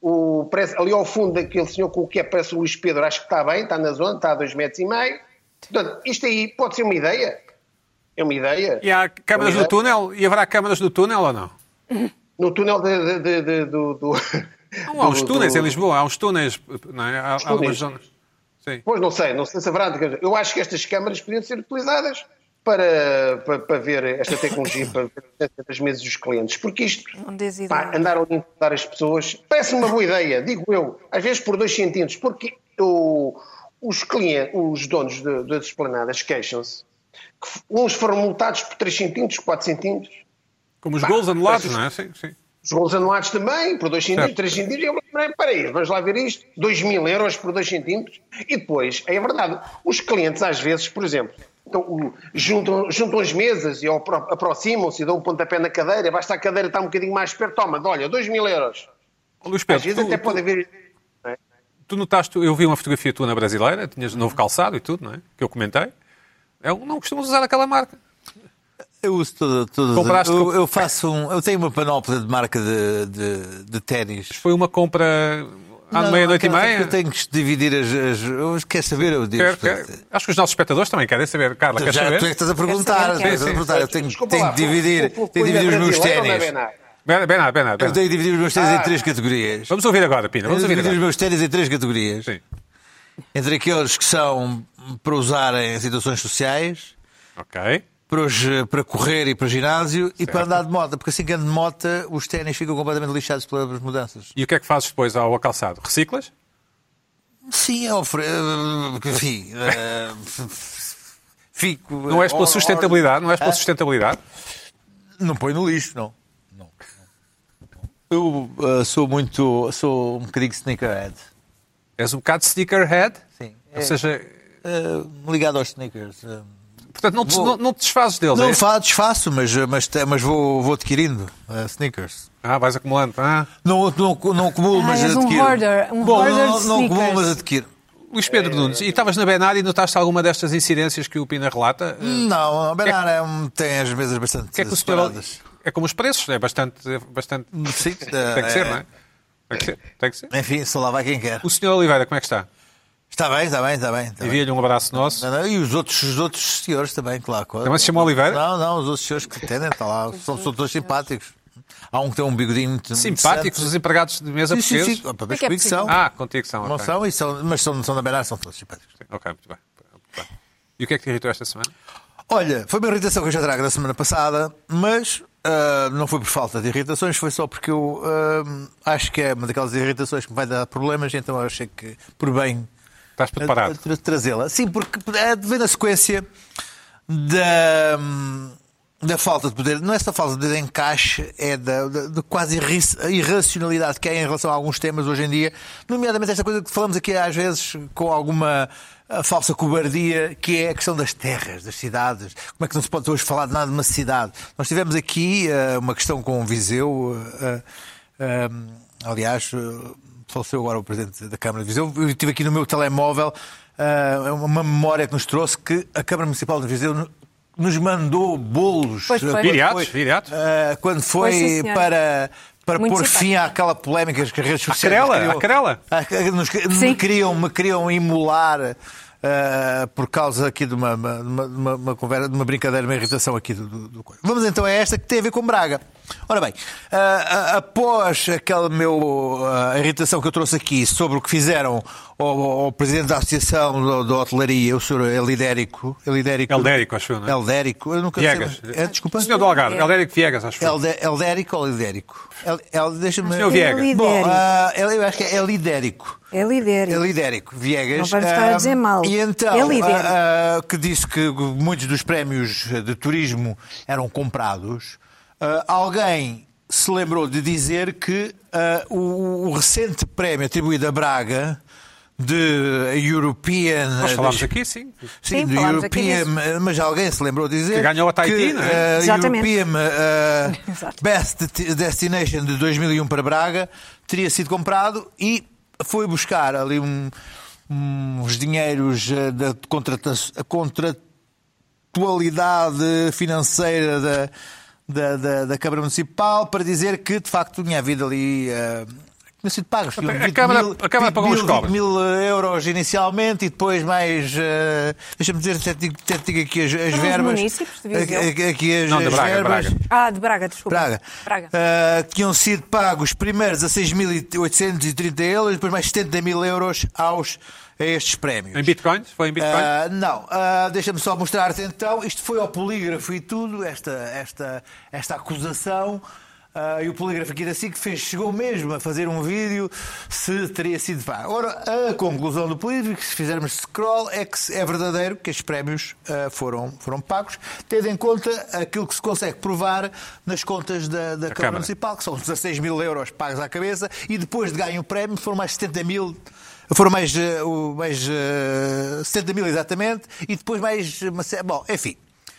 O, parece, ali ao fundo daquele senhor com o que é, parece o Luís Pedro, acho que está bem, está na zona, está a dois metros e meio. Portanto, isto aí pode ser uma ideia. É uma ideia. E há câmaras é no túnel? E haverá câmaras no túnel ou não? No túnel de, de, de, do... do não, há uns do, túneis do... em Lisboa, há uns túneis, não é? Há, há algumas zonas. Sim. Pois não sei, não sei se haverá. Eu acho que estas câmaras podiam ser utilizadas para, para, para ver esta tecnologia, para ver as mesas dos clientes. Porque isto, pá, andar a incomodar as pessoas, parece-me uma boa ideia, digo eu, às vezes por dois centímetros, porque o, os clientes, os donos de, das esplanadas queixam-se que uns foram multados por três centímetros, quatro centímetros. Como os Pá, golos anulados, parece... não é? Sim, sim. Os golos anulados também, por dois centímetros, três centímetros. Eu lembrei, peraí, vamos lá ver isto. dois mil euros por dois centímetros. E depois, é verdade, os clientes às vezes, por exemplo, então, juntam, juntam as mesas e aproximam-se e dão um pontapé na cadeira, basta a cadeira estar um bocadinho mais perto, toma, olha, dois mil euros. Luís Pedro, às vezes tu, até tu, pode haver... É? Tu notaste, eu vi uma fotografia tua na brasileira, tinhas novo calçado e tudo, não é? Que eu comentei. Eu não costumas usar aquela marca. Eu uso todas. Toda, Compraste eu, com... eu faço um. Eu tenho uma panóplia de marca de, de, de ténis. Foi uma compra à meia-noite e meia? Eu tenho que dividir as. as eu quero saber, eu digo. Quer, quer. Acho que os nossos espectadores também querem saber. Carla, queres Já saber? tu é que estás a perguntar. Saber, Estás a perguntar. Eu tenho, tenho que dividir, tenho que dividir os meus ténis. Benado, Benado. Eu tenho que dividir os meus ténis ah, em três categorias. Vamos ouvir agora, Pina. Vamos eu ouvir dividir agora. os meus ténis em três categorias. Sim. Entre aqueles que são para usar em situações sociais. Ok. Para, os, para correr e para o ginásio, certo, e para andar de moto, porque assim que ando de moto os ténis ficam completamente lixados pelas mudanças. E o que é que fazes depois ao calçado? Reciclas? Sim, eu ofre... enfim, uh, fico... Não és pela sustentabilidade? Não és pela sustentabilidade? Não põe no lixo, não. não. Eu uh, sou muito... sou um bocadinho sneakerhead. És um bocado sneakerhead? Sim. Ou é, seja... Uh, ligado aos sneakers... Uh, Portanto, não te, vou... não, não te desfazes deles, não é? Não desfaço, mas, mas, mas vou, vou adquirindo uh, sneakers. Ah, vais acumulando. Ah. Não, não, não acumulo, ah, mas és adquiro. Um hoarder, um Bom, hoarder não, não acumulo, mas adquiro. Luís Pedro Nunes, e estavas na Benar e notaste alguma destas incidências que o Pina relata? Não, a Benar é, é, tem as mesas bastante que é que separadas. É como os preços, é bastante... É bastante... Sim, tem que ser, é... não é? Tem que ser, tem que ser. Enfim, só lá vai quem quer. O senhor Oliveira, como é que está? Está bem, está bem, está bem. Envia-lhe um abraço nosso. Não, não, e os outros, os outros senhores também, claro. Também se chama Oliveira? Não, não, os outros senhores que atendem, está lá, são, são todos simpáticos. Há um que tem um bigodinho muito simpáticos, os empregados de mesa sim, portugueses? Sim, sim. Para ver comigo são. Ah, contigo são. Não okay. são, e são, mas são, são da Benar, são todos simpáticos. Sim, ok, muito bem. muito bem. E o que é que te irritou esta semana? Olha, foi uma irritação que eu já trago da semana passada, mas uh, não foi por falta de irritações, foi só porque eu uh, acho que é uma daquelas irritações que me vai dar problemas, e então eu achei que, por bem... Estás preparado? A, a, a trazê-la. Sim, porque vem na sequência da, da falta de poder. Não é só falta de poder de encaixe, é da, da, da quase irracionalidade que há em relação a alguns temas hoje em dia. Nomeadamente esta coisa que falamos aqui às vezes com alguma a falsa cobardia, que é a questão das terras, das cidades. Como é que não se pode hoje falar de nada de uma cidade? Nós tivemos aqui uh, uma questão com o Viseu, uh, uh, aliás, uh, faleceu agora o Presidente da Câmara de Viseu. Eu tive aqui no meu telemóvel uh, uma memória que nos trouxe que a Câmara Municipal de Viseu nos mandou bolos. Pois foi. Viriatos, viriatos. Uh, quando foi Pois, sim, para... para Muito pôr simpático. fim àquela polémica que as redes sociais... querela, à querela. Nos, me, queriam, me queriam imolar uh, por causa aqui de uma, uma, uma, uma conversa, de uma brincadeira, uma irritação aqui do, do, do... Vamos então a esta que tem a ver com Braga. Ora bem, uh, uh, após aquela meu, uh, irritação que eu trouxe aqui sobre o que fizeram ao, ao Presidente da Associação da Hotelaria, o senhor Elidérico... Elidérico, Eldérico, acho eu, não é? Eldérico, eu nunca Viegas. sei... É, desculpa? Senhor do Algarve, Eldérico Viegas, acho eu. Elde, Eldérico ou Lidérico? El, El, deixa-me... Senhor Viegas. Lidérico. Bom, uh, eu acho que é Lidérico. É líder. É Lidérico, Viegas. Não vamos estar a dizer mal. E então, É líder. uh, uh, que disse que muitos dos prémios de turismo eram comprados, uh, alguém se lembrou de dizer que uh, o, o recente prémio atribuído a Braga de European... Nós falámos das- aqui, sim. Sim, Sim, do falámos aqui European, mas alguém se lembrou de dizer Que ganhou a Tahiti, que, não é? uh, Exatamente. European uh, Exato. Best Destination de dois mil e um para Braga teria sido comprado e foi buscar ali um, uns dinheiros uh, da contrata- a contratualidade financeira da, da, da, da Câmara Municipal para dizer que de facto tinha havido ali... Uh, tinha sido pagos. A vinte Câmara- mil- a Câmara pagou vinte os mil- cobres. mil euros inicialmente e depois mais. Uh, deixa-me dizer, até digo, até digo aqui as, as São os verbas. munícipes de Viseu? Aqui, aqui as, Não, de as Braga, verbas. Braga. Ah, de Braga, desculpa. Braga. Braga. Uh, tinham sido pagos primeiro dezasseis mil oitocentos e trinta euros e depois mais setenta mil euros aos, a estes prémios. Em bitcoins? Foi em bitcoins? Uh, não, uh, deixa-me só mostrar-te então. Isto foi ao polígrafo e tudo, esta, esta, esta acusação. Uh, e o polígrafo aqui da S I C fez, chegou mesmo a fazer um vídeo se teria sido pago. Ora, a conclusão do polígrafo, se fizermos scroll, é que é verdadeiro que estes prémios uh, foram, foram pagos, tendo em conta aquilo que se consegue provar nas contas da, da Câmara, Câmara Municipal, que são dezasseis mil euros pagos à cabeça, e depois de ganho o prémio foram mais setenta mil. Foram mais, uh, mais uh, setenta mil exatamente, e depois mais uma série. Bom, enfim,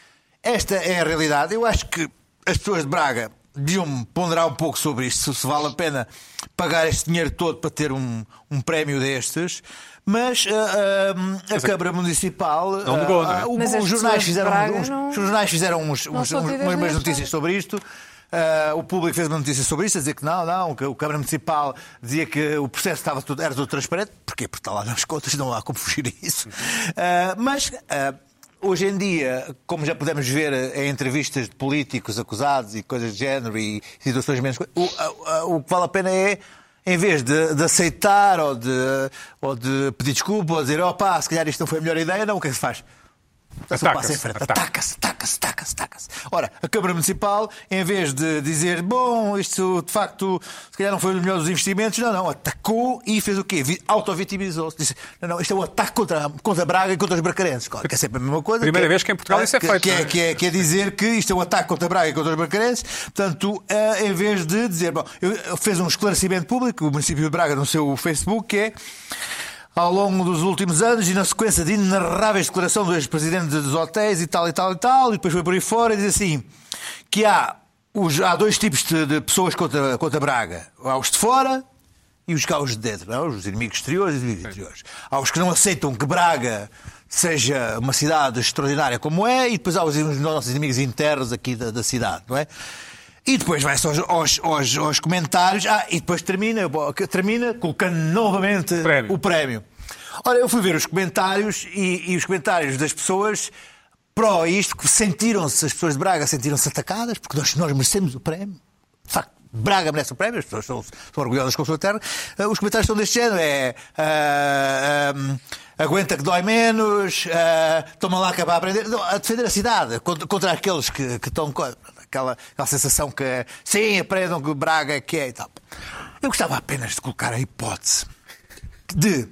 esta é a realidade. Eu acho que as pessoas de Braga deviam ponderar um pouco sobre isto, se vale a pena pagar este dinheiro todo para ter um, um prémio destes. Mas uh, uh, a Câmara Municipal, não negou, não é? uh, uh, Mas as os jornais pessoas de fizeram, Braga uns, não- os jornais fizeram uns, não uns, são uns, tidas umas nesta. notícias sobre isto. Uh, o público fez uma notícia sobre isto, a dizer que não, não, que o Câmara Municipal dizia que o processo estava tudo, era tudo transparente. Porquê? Porque está lá nas contas, não há como fugir a isso. Uh, mas uh, hoje em dia, como já podemos ver em entrevistas de políticos acusados e coisas de género e situações menos... O, o, o que vale a pena é, em vez de, de aceitar ou de, ou de pedir desculpa ou dizer, opá, se calhar isto não foi a melhor ideia, não, o que é que se faz? Dá-se um passo em frente. Ataca-se, Ataca-se, ataca-se, ataca-se, ataca-se. Ora, a Câmara Municipal, em vez de dizer, bom, isto de facto, se calhar não foi o melhor dos investimentos, não, não, atacou e fez o quê? Vi- Auto-vitimizou-se. Disse, não, não, isto é um ataque contra, contra Braga e contra os bracarenses. Claro, que é sempre a mesma coisa. Primeira que é- vez que em Portugal isso é que- feito, Que não é, é? que, é, que é dizer que isto é um ataque contra Braga e contra os bracarenses. Portanto, eh, em vez de dizer, bom, eu, eu fez um esclarecimento público, o município de Braga, no seu Facebook, que é... Ao longo dos últimos anos e na sequência de inenarráveis declarações do ex-presidente dos hotéis e tal e tal e tal, e depois foi por aí fora e diz assim, que há, os, há dois tipos de, de pessoas contra, contra Braga. Há os de fora e os cá os de dentro, não? Os inimigos exteriores e os inimigos interiores. Há os que não aceitam que Braga seja uma cidade extraordinária como é, e depois há os, os nossos inimigos internos aqui da, da cidade, não é? E depois vai-se aos, aos, aos, aos comentários. Ah, e depois termina, termina colocando novamente Prémio. o prémio. Ora, eu fui ver os comentários e, e os comentários das pessoas pró isto, que sentiram-se, as pessoas de Braga sentiram-se atacadas, porque nós, nós merecemos o prémio. De facto, Braga merece o prémio, as pessoas são, são orgulhosas com a sua terra. Uh, os comentários são deste género. É... Uh, um, aguenta que dói menos, uh, toma lá que é para aprender. Não, a defender a cidade contra, contra aqueles que, que estão com aquela, aquela sensação que sim, aprendam que Braga é que é e tal. Eu gostava apenas de colocar a hipótese de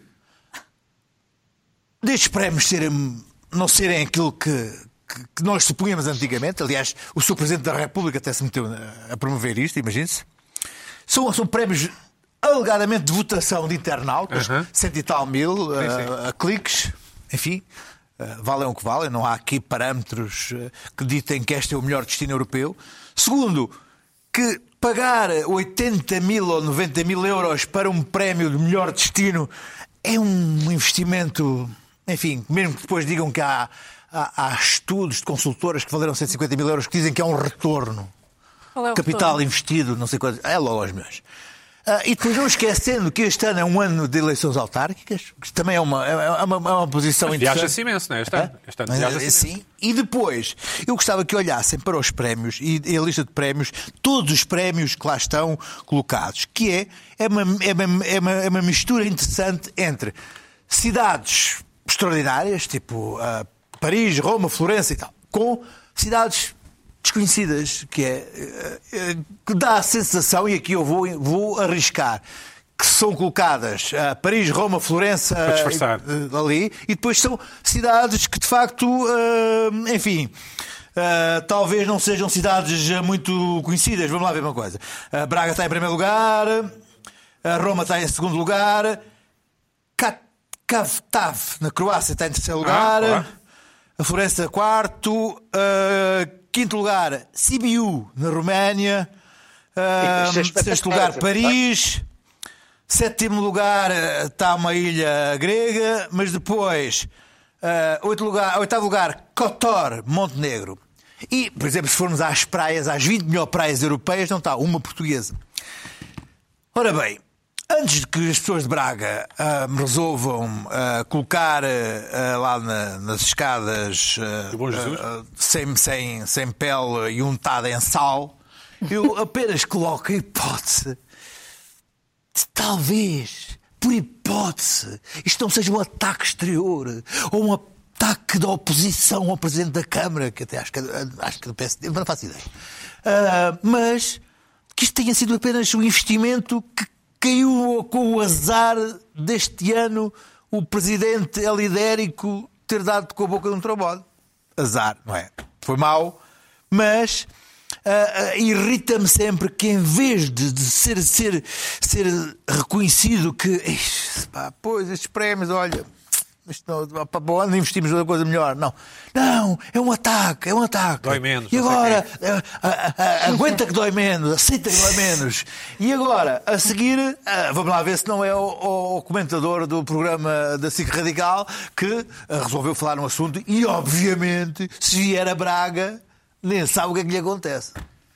destes prémios serem, não serem aquilo que, que, que nós supunhamos antigamente. Aliás, o senhor Presidente da República até se meteu a, a promover isto, imagine-se. São, são prémios alegadamente de votação de internautas, Uhum. cento e tal mil uh, sim. cliques. enfim, uh, valem o que valem, não há aqui parâmetros uh, que ditem que este é o melhor destino europeu. Segundo, que pagar oitenta mil ou noventa mil euros para um prémio de melhor destino é um investimento, enfim, mesmo que depois digam que há, há, há estudos de consultoras que valeram cento e cinquenta mil euros que dizem que é um retorno. Qual é o Capital retorno? investido, não sei quanto. É logo aos meus. Ah, e depois não esquecendo que este ano é um ano de eleições autárquicas, que também é uma, é uma, é uma posição Mas interessante. viaja-se imenso, não é? Este ano, este ano viaja-se imenso. Sim. E depois, eu gostava que olhassem para os prémios e a lista de prémios, todos os prémios que lá estão colocados, que é, é, uma, é, uma, é, uma, é uma mistura interessante entre cidades extraordinárias, tipo uh, Paris, Roma, Florença e tal, com cidades desconhecidas, que é que dá a sensação, e aqui eu vou, vou arriscar, que são colocadas uh, Paris, Roma, Florença uh, ali, e depois são cidades que de facto, uh, enfim, uh, talvez não sejam cidades muito conhecidas. Vamos lá ver uma coisa. Uh, Braga está em primeiro lugar, uh, Roma está em segundo lugar, Kavtav na Croácia está em terceiro lugar, ah, a Florença quarto, uh, quinto lugar, Sibiu, na Roménia. Uh, sexto lugar, Paris. Sétimo lugar está uma ilha grega. Mas depois, uh, oito lugar, oitavo lugar, Kotor, Montenegro. E, por exemplo, se formos às praias, às vinte melhores praias europeias, não está uma portuguesa. Ora bem, antes de que as pessoas de Braga uh, resolvam uh, colocar uh, lá na, nas escadas uh, uh, sem, sem, sem pele e untada em sal, eu apenas coloco a hipótese de, talvez, por hipótese, isto não seja um ataque exterior ou um ataque da oposição ao Presidente da Câmara, que até acho que, acho que do P S D, mas não faço ideia. Uh, mas que isto tenha sido apenas um investimento que caiu com o azar deste ano o presidente elidérico ter dado com a boca de um trombone. Azar, não é? Foi mau, mas uh, uh, irrita-me sempre que em vez de, de ser, ser, ser reconhecido que, ixi, pá, pois, estes prémios, olha, isto não, para o ano investimos outra coisa melhor. Não, não, é um ataque, é um ataque. Dói menos. E agora, a, a, a, aguenta que dói menos, aceita que dói menos. E agora, a seguir, a, vamos lá ver se não é o, o comentador do programa da S I C Radical que a, resolveu falar no assunto e, obviamente, se vier a Braga, nem sabe o que é que lhe acontece.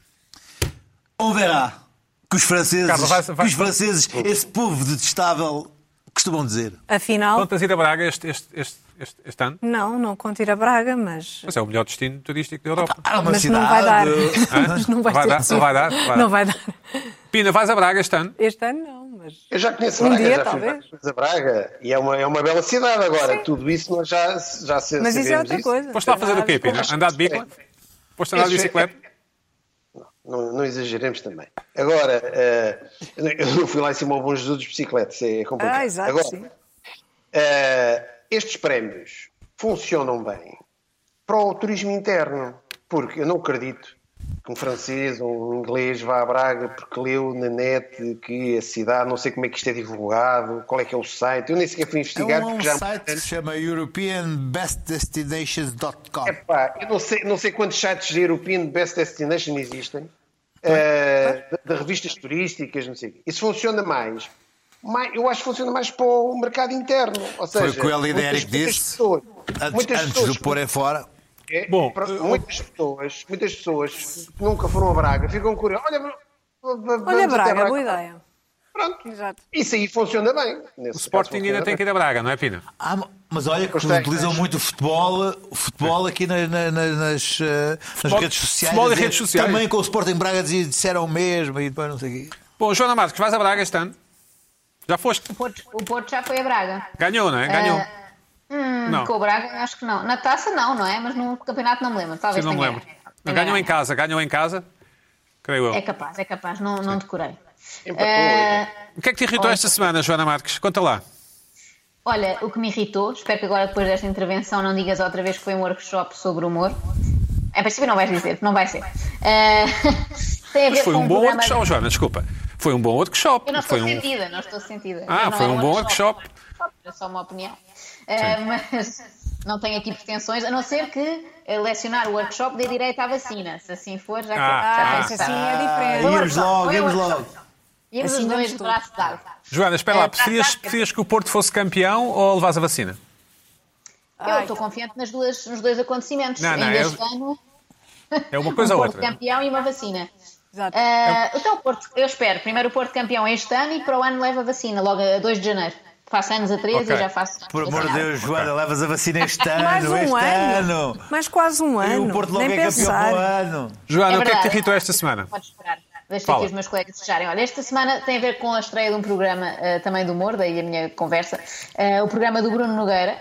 On verá que os franceses, Carlos, vai, vai, que os franceses esse povo detestável, costumam dizer. Afinal... Contas ir a Braga este, este, este, este, este ano? Não, não conto ir a Braga, mas... Mas é o melhor destino turístico da Europa. Ah, mas cidade... não vai dar. Mas não vai, vai, dar, ter não vai dar? Vai não dar. vai dar. Pina, vais a Braga este ano? Este ano não, mas... Eu já conheço um Braga, dia, já talvez. fui a Braga e é uma, é uma bela cidade agora. Sim. Tudo isso nós já, já sabemos. Mas isso é outra isso. coisa. Foste lá fazer o quê, Pina? Andar de bicla? Foste andar de bicicleta? Não, não exageremos também. Agora, uh, eu não fui lá em cima ao Bom Jesus de bicicleta, isso é complicado. Ah, exato, agora, sim. Uh, estes prémios funcionam bem para o turismo interno, porque eu não acredito que um francês ou um inglês vá a Braga porque leu na net que a cidade, não sei como é que isto é divulgado, qual é que é o site, eu nem sequer fui investigar. É um, porque já... site que se chama European Best Destinations dot com. Epá, eu não sei, não sei quantos sites de European Best Destination existem, uh, de, de revistas turísticas, não sei. Isso funciona mais. mais. Eu acho que funciona mais para o mercado interno. Ou seja, foi o que o Elidérico disse pessoas, antes, muitas antes pessoas, de pôr em fora. É, Bom, para, eu... muitas pessoas, muitas pessoas que nunca foram a Braga ficam curiosas. Olha, Olha Braga, Braga, boa ideia. Pronto. Exato. Isso aí funciona bem. O Sporting ainda tem que ir a Braga, não é, Pina? Ah, mas olha que Gostei, utilizam mas... muito o futebol, o futebol aqui na, na, na, nas, uh, futebol, nas redes sociais. Futebol e redes sociais. Também com o Sporting Braga disseram o mesmo e depois não sei o quê. Bom, Joana Marques, vais a Braga este ano? Já foste? O Porto, o Porto já foi a Braga. Ganhou, não é? Ganhou. Uh, hum, não. Com o Braga, acho que não. Na taça não, não é? Mas no campeonato não me lembro. Talvez Sim, não me tenha. lembro. Não, ganhou em casa, ganhou em casa. Creio eu. É capaz, é capaz. Não, não decorei. Empatou, Uh, O que é que te irritou esta semana, Joana Marques? Conta lá. Olha, o que me irritou, espero que agora depois desta intervenção não digas outra vez que foi um workshop sobre humor. Em princípio não vais dizer, não vai ser. Uh, tem a ver Mas foi com um bom programa... workshop, Joana, desculpa. Foi um bom workshop. Eu não estou foi um... sentida, não estou sentida. Ah, não foi é um bom workshop. é só uma opinião. Uh, mas não tenho aqui pretensões, a não ser que lecionar o workshop dê direito à vacina. Se assim for, já que Ah, já isso assim é diferente. Ah, íamos logo, íamos logo. Íamos Assim os dois vamos de tudo. braço dado. Joana, espera lá, É, preferias, tá- preferias que o Porto fosse campeão ou levas a vacina? Eu estou confiante nas duas, nos dois acontecimentos. Não, não, Ainda eu- este ano, É uma coisa um ou Porto outra. campeão e uma vacina. Exato. Ah, então, o Porto, eu espero. Primeiro o Porto campeão este ano e para o ano leva a vacina, logo a dois de janeiro. Faço anos a treze Ok. e já faço. Por amor de Deus, Joana, levas a vacina este Mais ano, um este ano. ano. Mais quase um E ano. o Porto logo Nem é campeão pensar. para o ano. Joana, É o que é que te verdade. irritou esta semana? Pode esperar. Deixa Fala. aqui os meus colegas fecharem. Olha, esta semana tem a ver com a estreia de um programa uh, também do humor, daí a minha conversa, uh, o programa do Bruno Nogueira.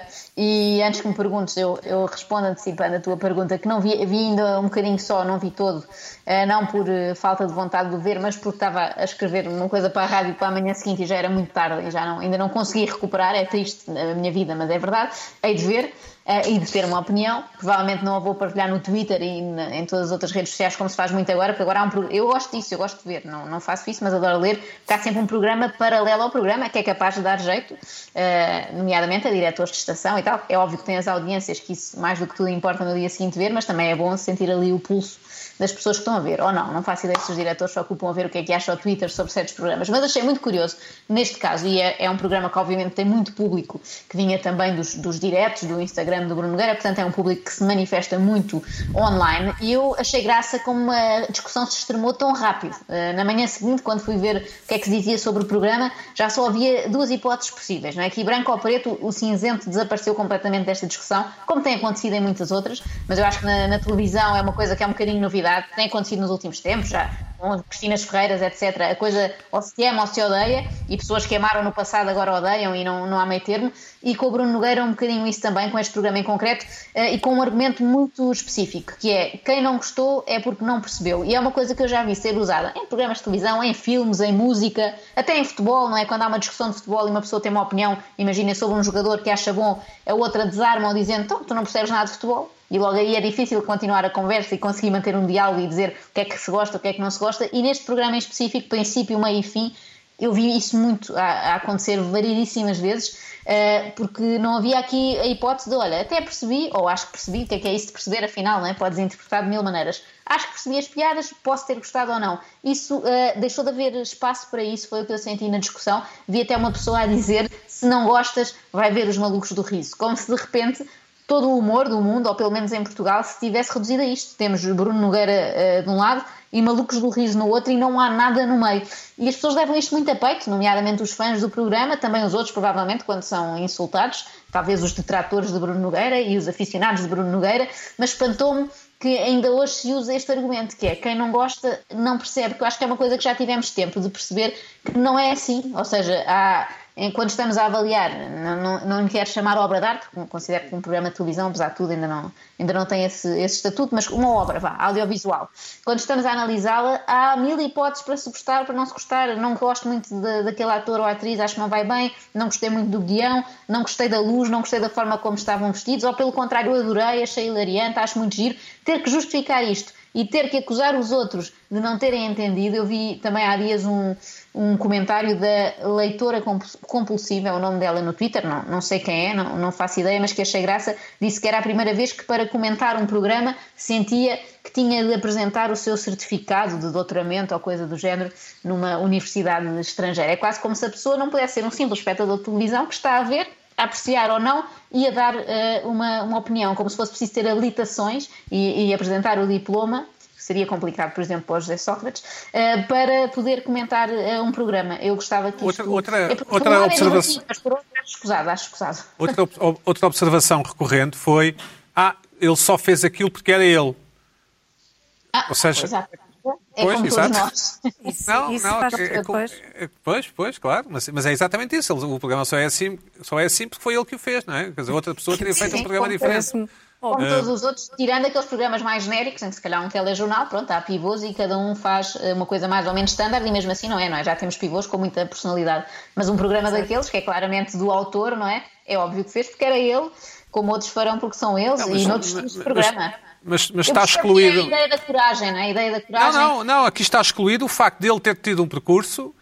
E antes que me perguntes, eu, eu respondo antecipando a tua pergunta, que não vi, vi ainda um bocadinho só, não vi todo, uh, não por uh, falta de vontade de ver, mas porque estava a escrever uma coisa para a rádio para a manhã seguinte e já era muito tarde e já não, ainda não consegui recuperar. É triste a minha vida, mas é verdade. Hei de ver. Uh, e de ter uma opinião, provavelmente não a vou partilhar no Twitter e na, em todas as outras redes sociais como se faz muito agora, porque agora há um pro... eu gosto disso, eu gosto de ver, não, não faço isso, mas adoro ler, porque há sempre um programa paralelo ao programa que é capaz de dar jeito, uh, nomeadamente a diretores de estação e tal. É óbvio que tem as audiências, que isso mais do que tudo importa no dia seguinte ver, mas também é bom sentir ali o pulso das pessoas que estão a ver, ou não, não faço ideia se os diretores se ocupam a ver o que é que acha o Twitter sobre certos programas, mas achei muito curioso neste caso, e é, é um programa que obviamente tem muito público, que vinha também dos, dos diretos, do Instagram do Bruno Nogueira, portanto é um público que se manifesta muito online, e eu achei graça como a discussão se extremou tão rápido. Na manhã seguinte, quando fui ver o que é que se dizia sobre o programa, já só havia duas hipóteses possíveis, não é? Aqui branco ou preto, o cinzento desapareceu completamente desta discussão, como tem acontecido em muitas outras, mas eu acho que na, na televisão é uma coisa que é um bocadinho novidade, tem acontecido nos últimos tempos, já com Cristinas Ferreiras, etcétera. A coisa ou se ama ou se odeia, e pessoas que amaram no passado agora odeiam e não, não há meio termo, e com o Bruno Nogueira um bocadinho isso também, com este programa em concreto, e com um argumento muito específico, que é, quem não gostou é porque não percebeu, e é uma coisa que eu já vi ser usada em programas de televisão, em filmes, em música, até em futebol, não é? Quando há uma discussão de futebol e uma pessoa tem uma opinião, imaginem, sobre um jogador que acha bom, a outra desarma ou dizendo, então, tu não percebes nada de futebol. E logo aí é difícil continuar a conversa e conseguir manter um diálogo e dizer o que é que se gosta, o que é que não se gosta. E neste programa em específico, princípio, meio e fim, eu vi isso muito a, a acontecer variedíssimas vezes, uh, porque não havia aqui a hipótese de, olha, até percebi, ou acho que percebi, o que é que é isso de perceber, afinal, não é? Podes interpretar de mil maneiras. Acho que percebi as piadas, posso ter gostado ou não. Isso uh, deixou de haver espaço para isso, foi o que eu senti na discussão. Vi até uma pessoa a dizer, se não gostas, vai ver os malucos do riso. Como se de repente todo o humor do mundo, ou pelo menos em Portugal, se tivesse reduzido a isto. Temos Bruno Nogueira uh, de um lado e malucos do riso no outro, e não há nada no meio. E as pessoas levam isto muito a peito, nomeadamente os fãs do programa, também os outros, provavelmente, quando são insultados, talvez os detratores de Bruno Nogueira e os aficionados de Bruno Nogueira, mas espantou-me que ainda hoje se usa este argumento, que é, quem não gosta não percebe, que eu acho que é uma coisa que já tivemos tempo de perceber que não é assim, ou seja, há... Quando estamos a avaliar, não, não, não me quero chamar obra de arte, porque considero que um programa de televisão, apesar de tudo, ainda não, ainda não tem esse, esse estatuto, mas uma obra, vá, audiovisual. Quando estamos a analisá-la, há mil hipóteses para se gostar, para não se gostar. Não gosto muito de, daquele ator ou atriz, acho que não vai bem, não gostei muito do guião, não gostei da luz, não gostei da forma como estavam vestidos, ou pelo contrário, eu adorei, achei hilariante, acho muito giro. Ter que justificar isto e ter que acusar os outros de não terem entendido. Eu vi também há dias um, um comentário da Leitora Compulsiva, é o nome dela no Twitter, não, não sei quem é, não, não faço ideia, mas que achei graça, disse que era a primeira vez que para comentar um programa sentia que tinha de apresentar o seu certificado de doutoramento ou coisa do género numa universidade estrangeira. É quase como se a pessoa não pudesse ser um simples espectador de televisão que está a ver, a apreciar ou não, e a dar uh, uma, uma opinião, como se fosse preciso ter habilitações e, e apresentar o diploma, que seria complicado, por exemplo, para o José Sócrates, uh, para poder comentar uh, um programa. Eu gostava que isto... Outra, outra, é, por, outra por observação... assim, mas por outro, acho escusado, acho escusado. Outra, outra observação recorrente foi, ah, ele só fez aquilo porque era ele. Ah, Ou seja... Exato. É Pois, como exato. todos nós. Isso, Não, isso não, faz é, é, depois. é, pois, pois, claro, mas, mas é exatamente isso. Ele, o programa só é, assim, só é assim porque foi ele que o fez, não é? Quer dizer, outra pessoa teria feito Sim, um programa como diferente. Parece-me Como óbvio. todos os outros, tirando aqueles programas mais genéricos, em que se calhar um telejornal, pronto, há pivôs e cada um faz uma coisa mais ou menos standard, e mesmo assim não é, não é? Já temos pivôs com muita personalidade. Mas um programa daqueles, que é claramente do autor, não é? É óbvio que fez porque era ele, como outros farão porque são eles, Não, mas- e noutros mas- tipos de mas- programa. Mas, mas Eu está percebo que é excluído. a ideia da coragem, não é? A ideia da coragem. Não, não, não, aqui está excluído o facto de ele ter tido um percurso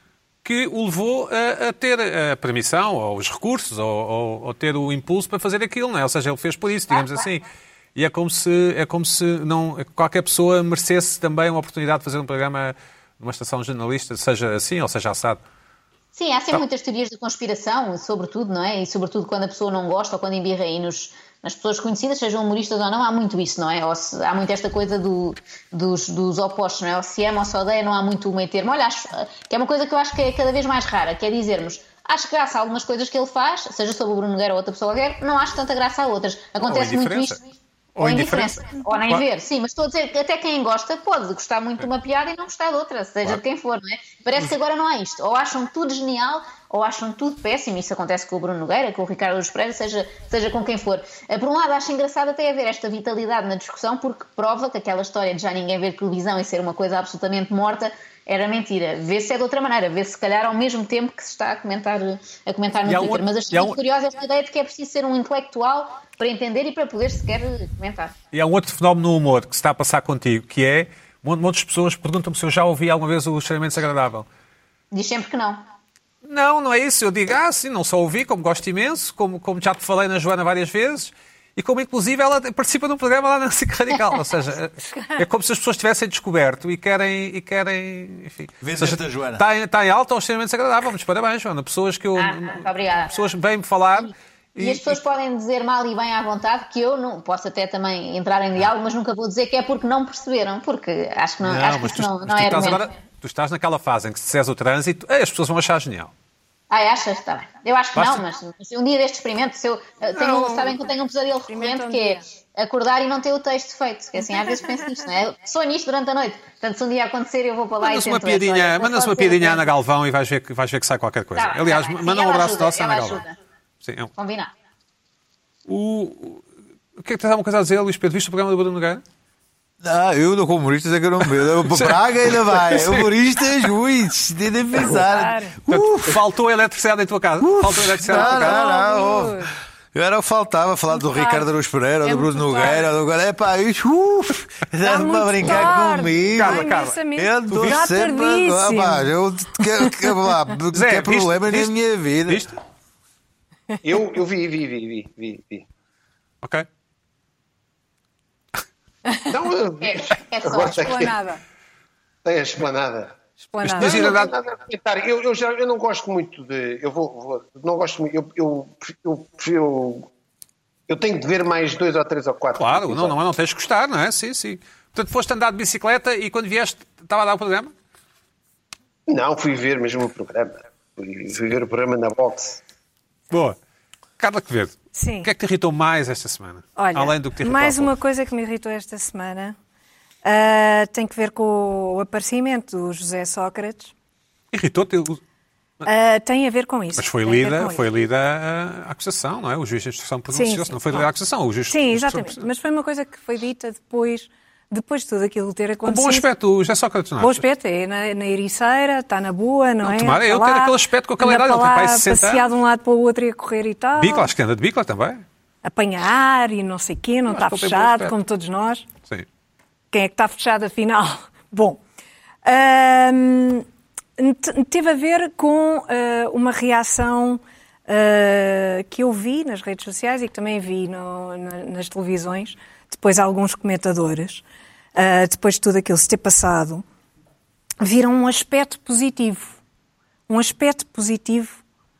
que o levou a, a ter a permissão, ou os recursos, ou, ou, ou ter o impulso para fazer aquilo, não é? Ou seja, ele fez por isso, digamos assim. E é como se, é como se não, qualquer pessoa merecesse também uma oportunidade de fazer um programa numa estação jornalista, seja assim ou seja assado. Sim, há sempre muitas teorias de conspiração, sobretudo, não é? E sobretudo quando a pessoa não gosta ou quando embirra aí nos, nas pessoas conhecidas, sejam humoristas ou não, há muito isso, não é? Ou se, há muito esta coisa do, dos, dos opostos, não é? Ou se ama ou se odeia, não há muito o meio termo. Olha, acho que é uma coisa que eu acho que é cada vez mais rara, que é dizermos, acho graça a algumas coisas que ele faz, seja sobre o Bruno Nogueira ou outra pessoa qualquer, não acho tanta graça a outras. Acontece muito isto. Ou, ou indiferença. Ou nem claro. Ver, sim, mas estou a dizer que até quem gosta pode gostar muito de uma piada e não gostar de outra, seja claro. De quem for, não é? Parece que agora não há isto. Ou acham tudo genial, ou acham tudo péssimo. Isso acontece com o Bruno Nogueira, com o Ricardo Araújo Pereira, seja, seja com quem for. Por um lado, acho engraçado até haver esta vitalidade na discussão, porque prova que aquela história de já ninguém ver televisão e ser uma coisa absolutamente morta era mentira. Vê-se é de outra maneira, vê-se se calhar ao mesmo tempo que se está a comentar, a comentar no Twitter. Um, mas acho muito um... curiosa esta ideia de que é preciso ser um intelectual para entender e para poder sequer comentar. E há um outro fenómeno no humor que se está a passar contigo, que é, muitas pessoas perguntam-me se eu já ouvi alguma vez o Extremamente Desagradável. Diz sempre que não. Não, não é isso. Eu digo, ah, sim, não só ouvi, como gosto imenso, como, como já te falei na Joana várias vezes, e como inclusive ela participa de um programa lá na S I C Radical. Ou seja, é como se as pessoas tivessem descoberto e querem, e querem enfim. Vês esta, Joana? Está em, está em alta ou Extremamente Desagradável. Muitos parabéns, Joana. Pessoas que eu... Ah, muito obrigada. Pessoas vêm-me falar... E, e as pessoas e... podem dizer mal e bem à vontade, que eu não posso até também entrar em diálogo, mas nunca vou dizer que é porque não perceberam, porque acho que, não, não, acho que isso tu, não, não é argumento. Agora, tu estás naquela fase em que se disseres o trânsito, as pessoas vão achar genial. Ah, achas? Está bem. Eu acho que Basta... não, mas, mas um dia deste experimento, se eu, tenho, não, sabem que eu tenho um pesadelo recorrente um que é acordar e não ter o texto feito, que assim às vezes penso nisto, não é? Sonho nisto durante a noite. Portanto, se um dia acontecer, eu vou para lá manda-se e uma tento... Piadinha, manda-se uma piadinha na Galvão e vais ver, que, vais ver que sai qualquer coisa. Tá, Aliás, tá manda um abraço nosso à Ana Galvão. Sim, é um... Combinado. O... o que é que tens alguma coisa a dizer, Luís Pedro? Viste o programa do Bruno Nogueira? Ah, eu não como humoristas é que eu não vejo. Para Praga ainda vai. Humoristas, ui, tendem a pensar. Uh, Faltou a eletricidade em tua casa? Uh, Faltou a eletricidade não, em tua casa? Não, não, não. Eu era o que faltava, falar do Ricardo Araújo Pereira, é do Bruno Nogueira, do agora é pá, isso, uh, estás para brincar tarde. Comigo. Carla, Carla. Eu estou sempre a. Ah, eu quero que é problema na minha vida. Viste? Eu, eu vi, vi, vi, vi, vi, vi. Ok. Então, eu... é, é só esplanada. Tem a esplanada. Esplanada. Mas, não, não, nada a comentar. Eu, eu, já, eu não gosto muito de. Eu vou. vou não gosto muito. Eu, eu, eu, eu, eu tenho de ver mais dois ou três ou quatro. Claro, não, não, não tens de gostar, não é? Sim, sim. Portanto, foste andar de bicicleta e quando vieste estava a dar o programa? Não, fui ver mesmo o programa. Fui, fui ver o programa na boxe. Boa. Carla Quevedo, sim. O que é que te irritou mais esta semana? Olha, além do que te irritou mais uma coisa que me irritou esta semana uh, tem que ver com o aparecimento do José Sócrates. Irritou-te? Uh, tem a ver com isso. Mas foi lida, foi lida a acusação, não é? O juiz de instrução pronunciou-se, não foi lida a acusação. O juiz sim, exatamente. Mas foi uma coisa que foi dita depois... Depois de tudo aquilo ter acontecido... Com bom aspecto, o José Sócrates, não é? Bom aspecto, é na, na Ericeira, está na boa, não, não é? Tomara, ele ter aquele aspecto com aquela idade, ele tem pai sessenta anos. Passear de um lado para o outro e a correr e tal. Bicla, acho que anda de bicla também. Apanhar e não sei o quê, não está fechado, como todos nós. Sim. Quem é que está fechado, afinal? Bom, hum, teve a ver com uh, uma reação uh, que eu vi nas redes sociais e que também vi no, na, nas televisões, depois alguns comentadores, uh, depois de tudo aquilo se ter passado, viram um aspecto positivo. Um aspecto positivo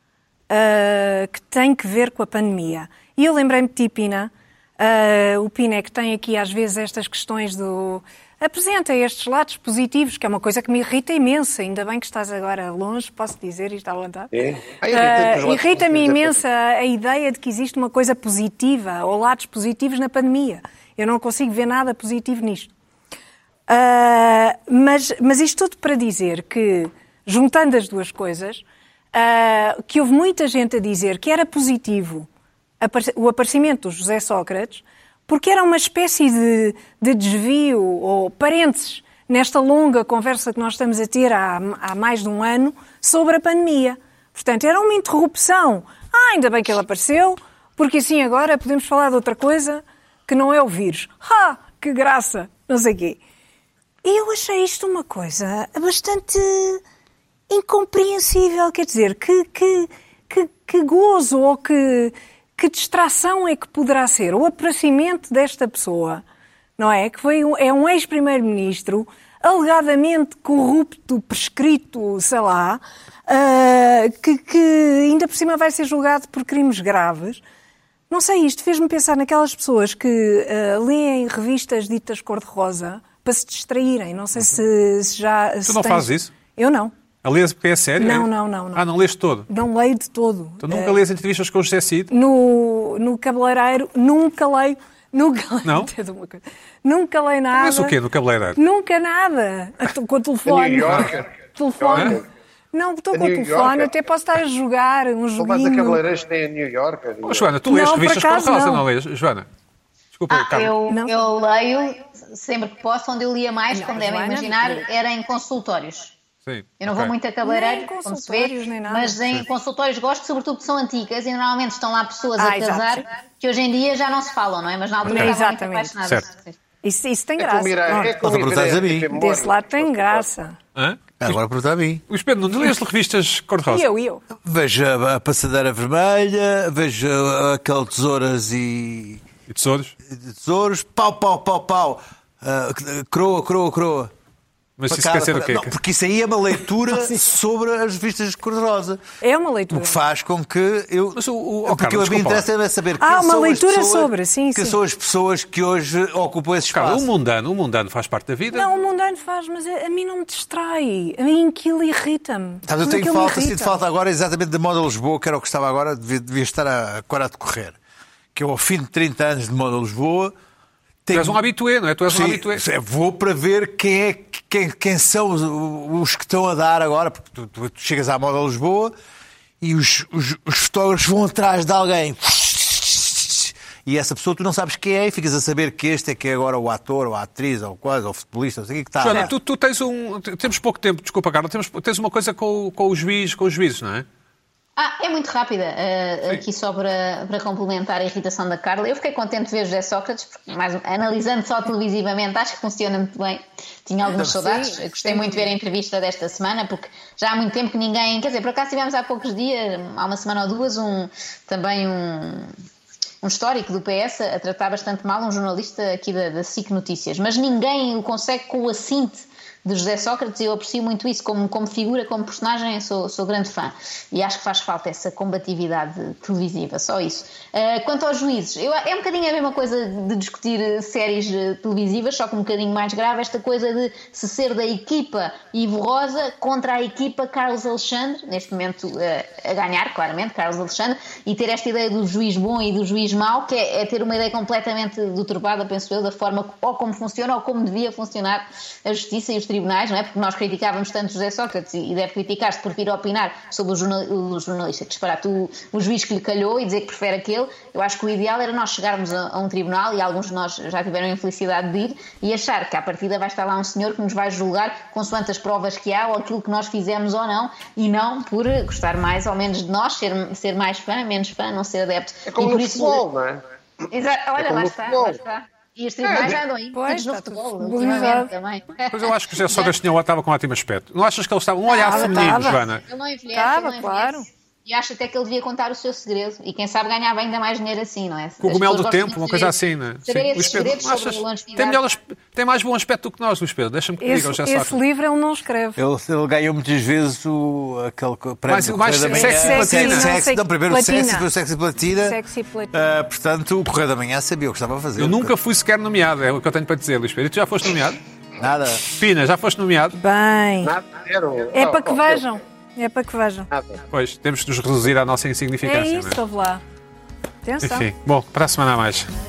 uh, que tem que ver com a pandemia. E eu lembrei-me de ti, Pina. Uh, o Pina é que tem aqui às vezes estas questões do... Apresenta estes lados positivos, que é uma coisa que me irrita imenso. Ainda bem que estás agora longe, posso dizer isto à vontade. É. Uh, irrita-me imenso a, a ideia de que existe uma coisa positiva, ou lados positivos na pandemia. Eu não consigo ver nada positivo nisto. Uh, mas, mas isto tudo para dizer que, juntando as duas coisas, uh, que houve muita gente a dizer que era positivo o aparecimento do José Sócrates, porque era uma espécie de, de desvio ou parênteses nesta longa conversa que nós estamos a ter há, há mais de um ano sobre a pandemia. Portanto, era uma interrupção. Ah, ainda bem que ele apareceu, porque assim agora podemos falar de outra coisa que não é o vírus. Ah, que graça! Não sei o quê. E eu achei isto uma coisa bastante incompreensível, quer dizer, que, que, que, que gozo ou que, que distração é que poderá ser o aparecimento desta pessoa, não é? Que foi um, é um ex-primeiro-ministro, alegadamente corrupto, prescrito, sei lá, uh, que, que ainda por cima vai ser julgado por crimes graves. Não sei, isto fez-me pensar naquelas pessoas que uh, leem revistas ditas cor-de-rosa para se distraírem. Não sei se, se já... Tu se não tens... fazes isso? Eu não. A lês porque é sério? Não, é? não, não, não. Ah, não lês todo? Não leio de todo. Tu nunca uh, lês entrevistas com o José Cid? No, no cabeleireiro, nunca leio. Nunca leio. Não? Nunca leio nada. Mas o quê no cabeleireiro? Nunca nada. Com o telefone. New Yorker. Telefone. É? Não, estou A com o New telefone, Yorker. até posso estar a jogar um Ou vais a joguinho. cabeleireiros que têm a New York. Oh, Joana, tu lês Não, por revistas acaso, cor-de-rosa, não. não não lês? Joana, desculpa, Ah, Carlos. eu, Não. eu leio sempre que posso, onde eu lia mais, Não, como devem Joana, imaginar, não. era em consultórios. Sim, Eu não ok. vou muito a cabeleireiro, Nem como se consultórios, vê, nem nada. mas em consultórios gosto, sobretudo que são antigas e normalmente estão lá pessoas Ah, a exato, casar sim. que hoje em dia já não se falam, não é? Mas na altura Não, estavam muito exatamente. apaixonadas. Certo. Isso, isso tem É graça. como ir a- Pronto. é como Pode ir perguntar a a- mim. a memória. Desse lado tem graça. Hã? Agora pergunta a mim. Luís Pedro, não lês revistas cor-de-rosa? E eu, e eu? Vejo a, a passadeira vermelha, vejo uh, aquele tesouras e, E tesouros? e tesouros, pau, pau, pau, pau, uh, croa, croa, croa. Mas isso Facada, quer ser o quê? facada. Não, porque isso aí é uma leitura sobre as revistas cor-de-rosa. É uma leitura. O que faz com que eu. Mas o- o- oh, porque Carlos, o que me desculpa lá. interessa é saber quem Ah, uma são leitura as pessoas, sobre, sim, quem sim. são as pessoas que hoje ocupam esse espaço. Cara, o mundano, o mundano faz parte da vida. Não, o mundano faz, mas a, a mim não me distrai. A mim aquilo irrita-me. Sabe, eu Tudo tenho aquilo me falta, irrita. sinto falta agora exatamente da Moda Lisboa, que era o que estava agora, devia, devia estar a, agora a decorrer. Que eu, ao fim de trinta anos de Moda Lisboa, Tu tenho... és um habitué, não é? Tu és um Sim, habitué. é, vou para ver quem, é, quem, quem são os, os que estão a dar agora, porque tu, tu- tu chegas à Moda Lisboa e os, os, os fotógrafos vão atrás de alguém. E essa pessoa tu não sabes quem é e ficas a saber que este é que é agora o ator, ou a atriz, ou coisa, ou o futebolista, não sei o que que está a Joana, dar. tu, tu tens um... Temos pouco tempo, desculpa, Carla, temos, tens uma coisa com, o- com, os juízes, com os juízes, não é? Ah, é muito rápida. Uh, aqui só para, para complementar a irritação da Carla. Eu fiquei contente de ver José Sócrates, porque mais, um- analisando só televisivamente, acho que funciona muito bem. Tinha algumas saudades. Eu Gostei muito de ver a entrevista desta semana, porque já há muito tempo que ninguém... Quer dizer, por acaso tivemos há poucos dias, há uma semana ou duas, um, também um... um histórico do P S a tratar bastante mal um jornalista aqui da, da S I C Notícias, mas ninguém o consegue com o assinte de José Sócrates e eu aprecio muito isso como, como figura, como personagem, sou, sou grande fã e acho que faz falta essa combatividade televisiva, só isso. Uh, quanto aos juízes, eu, é um bocadinho a mesma coisa de discutir séries televisivas, só que um bocadinho mais grave, esta coisa de se ser da equipa Ivo Rosa contra a equipa Carlos Alexandre, neste momento uh, a ganhar, claramente, Carlos Alexandre, e ter esta ideia do juiz bom e do juiz mau, que é, é ter uma ideia completamente deturbada, penso eu, da forma ou como funciona ou como devia funcionar a justiça e os tribunais, não é? Porque nós criticávamos tanto José Sócrates e deve criticar-se por vir opinar sobre o, jornal, o jornalista, que disparate, o, o juiz que lhe calhou e dizer que prefere aquele. Eu acho que o ideal era nós chegarmos a, a um tribunal, e alguns de nós já tiveram a infelicidade de ir, e achar que à partida vai estar lá um senhor que nos vai julgar consoante as provas que há ou aquilo que nós fizemos ou não, e não por gostar mais ou menos de nós, ser, ser mais fã, menos fã, não ser adepto. É como e por no isso, futebol, não é? Exa- olha, É como lá no está, futebol. lá está. E os tribunais É, já andam aí, pois, todos no está tudo futebol, futbolizado. ultimamente também. Pois eu acho que o José Sócrates tinha, estava com um ótimo aspecto. Não achas que ele estava um olhar Estava, feminino, estava. Joana? Ele não envelhece, Estava, ele não envelhece. claro. E acho até que ele devia contar o seu segredo. E quem sabe ganhava ainda mais dinheiro assim, não é? Cogumelo As do pessoas tempo, gostam uma de coisa saber- assim, não é? saber esses Luís Pedro, segredos sobre achas- a longevidade. tem, melhor, aspe- tem mais bom aspecto do que nós, Luís Pedro. Deixa-me que diga o Esse, José esse Sócrates. livro ele não escreve. Ele, ele ganhou muitas vezes o, aquele prémio Mais- do mais Correio da sexy Manhã. platina. Sexy, Não sei, não, primeiro o platina. sexy, foi o sexy platina. Sexy platina. Ah, portanto, o Correio da Manhã sabia o que estava a fazer. Eu nunca fui sequer nomeado, é o que eu tenho para dizer, Luís Pedro. E tu já foste nomeado? Nada. Pina, já foste nomeado? Bem, Nada, zero. é Não, para que não, vejam. É para que vejam. Nada. Pois, temos de nos reduzir à nossa É insignificância, isso, não ouve lá. é? Atenção. Enfim, bom, para a semana a mais.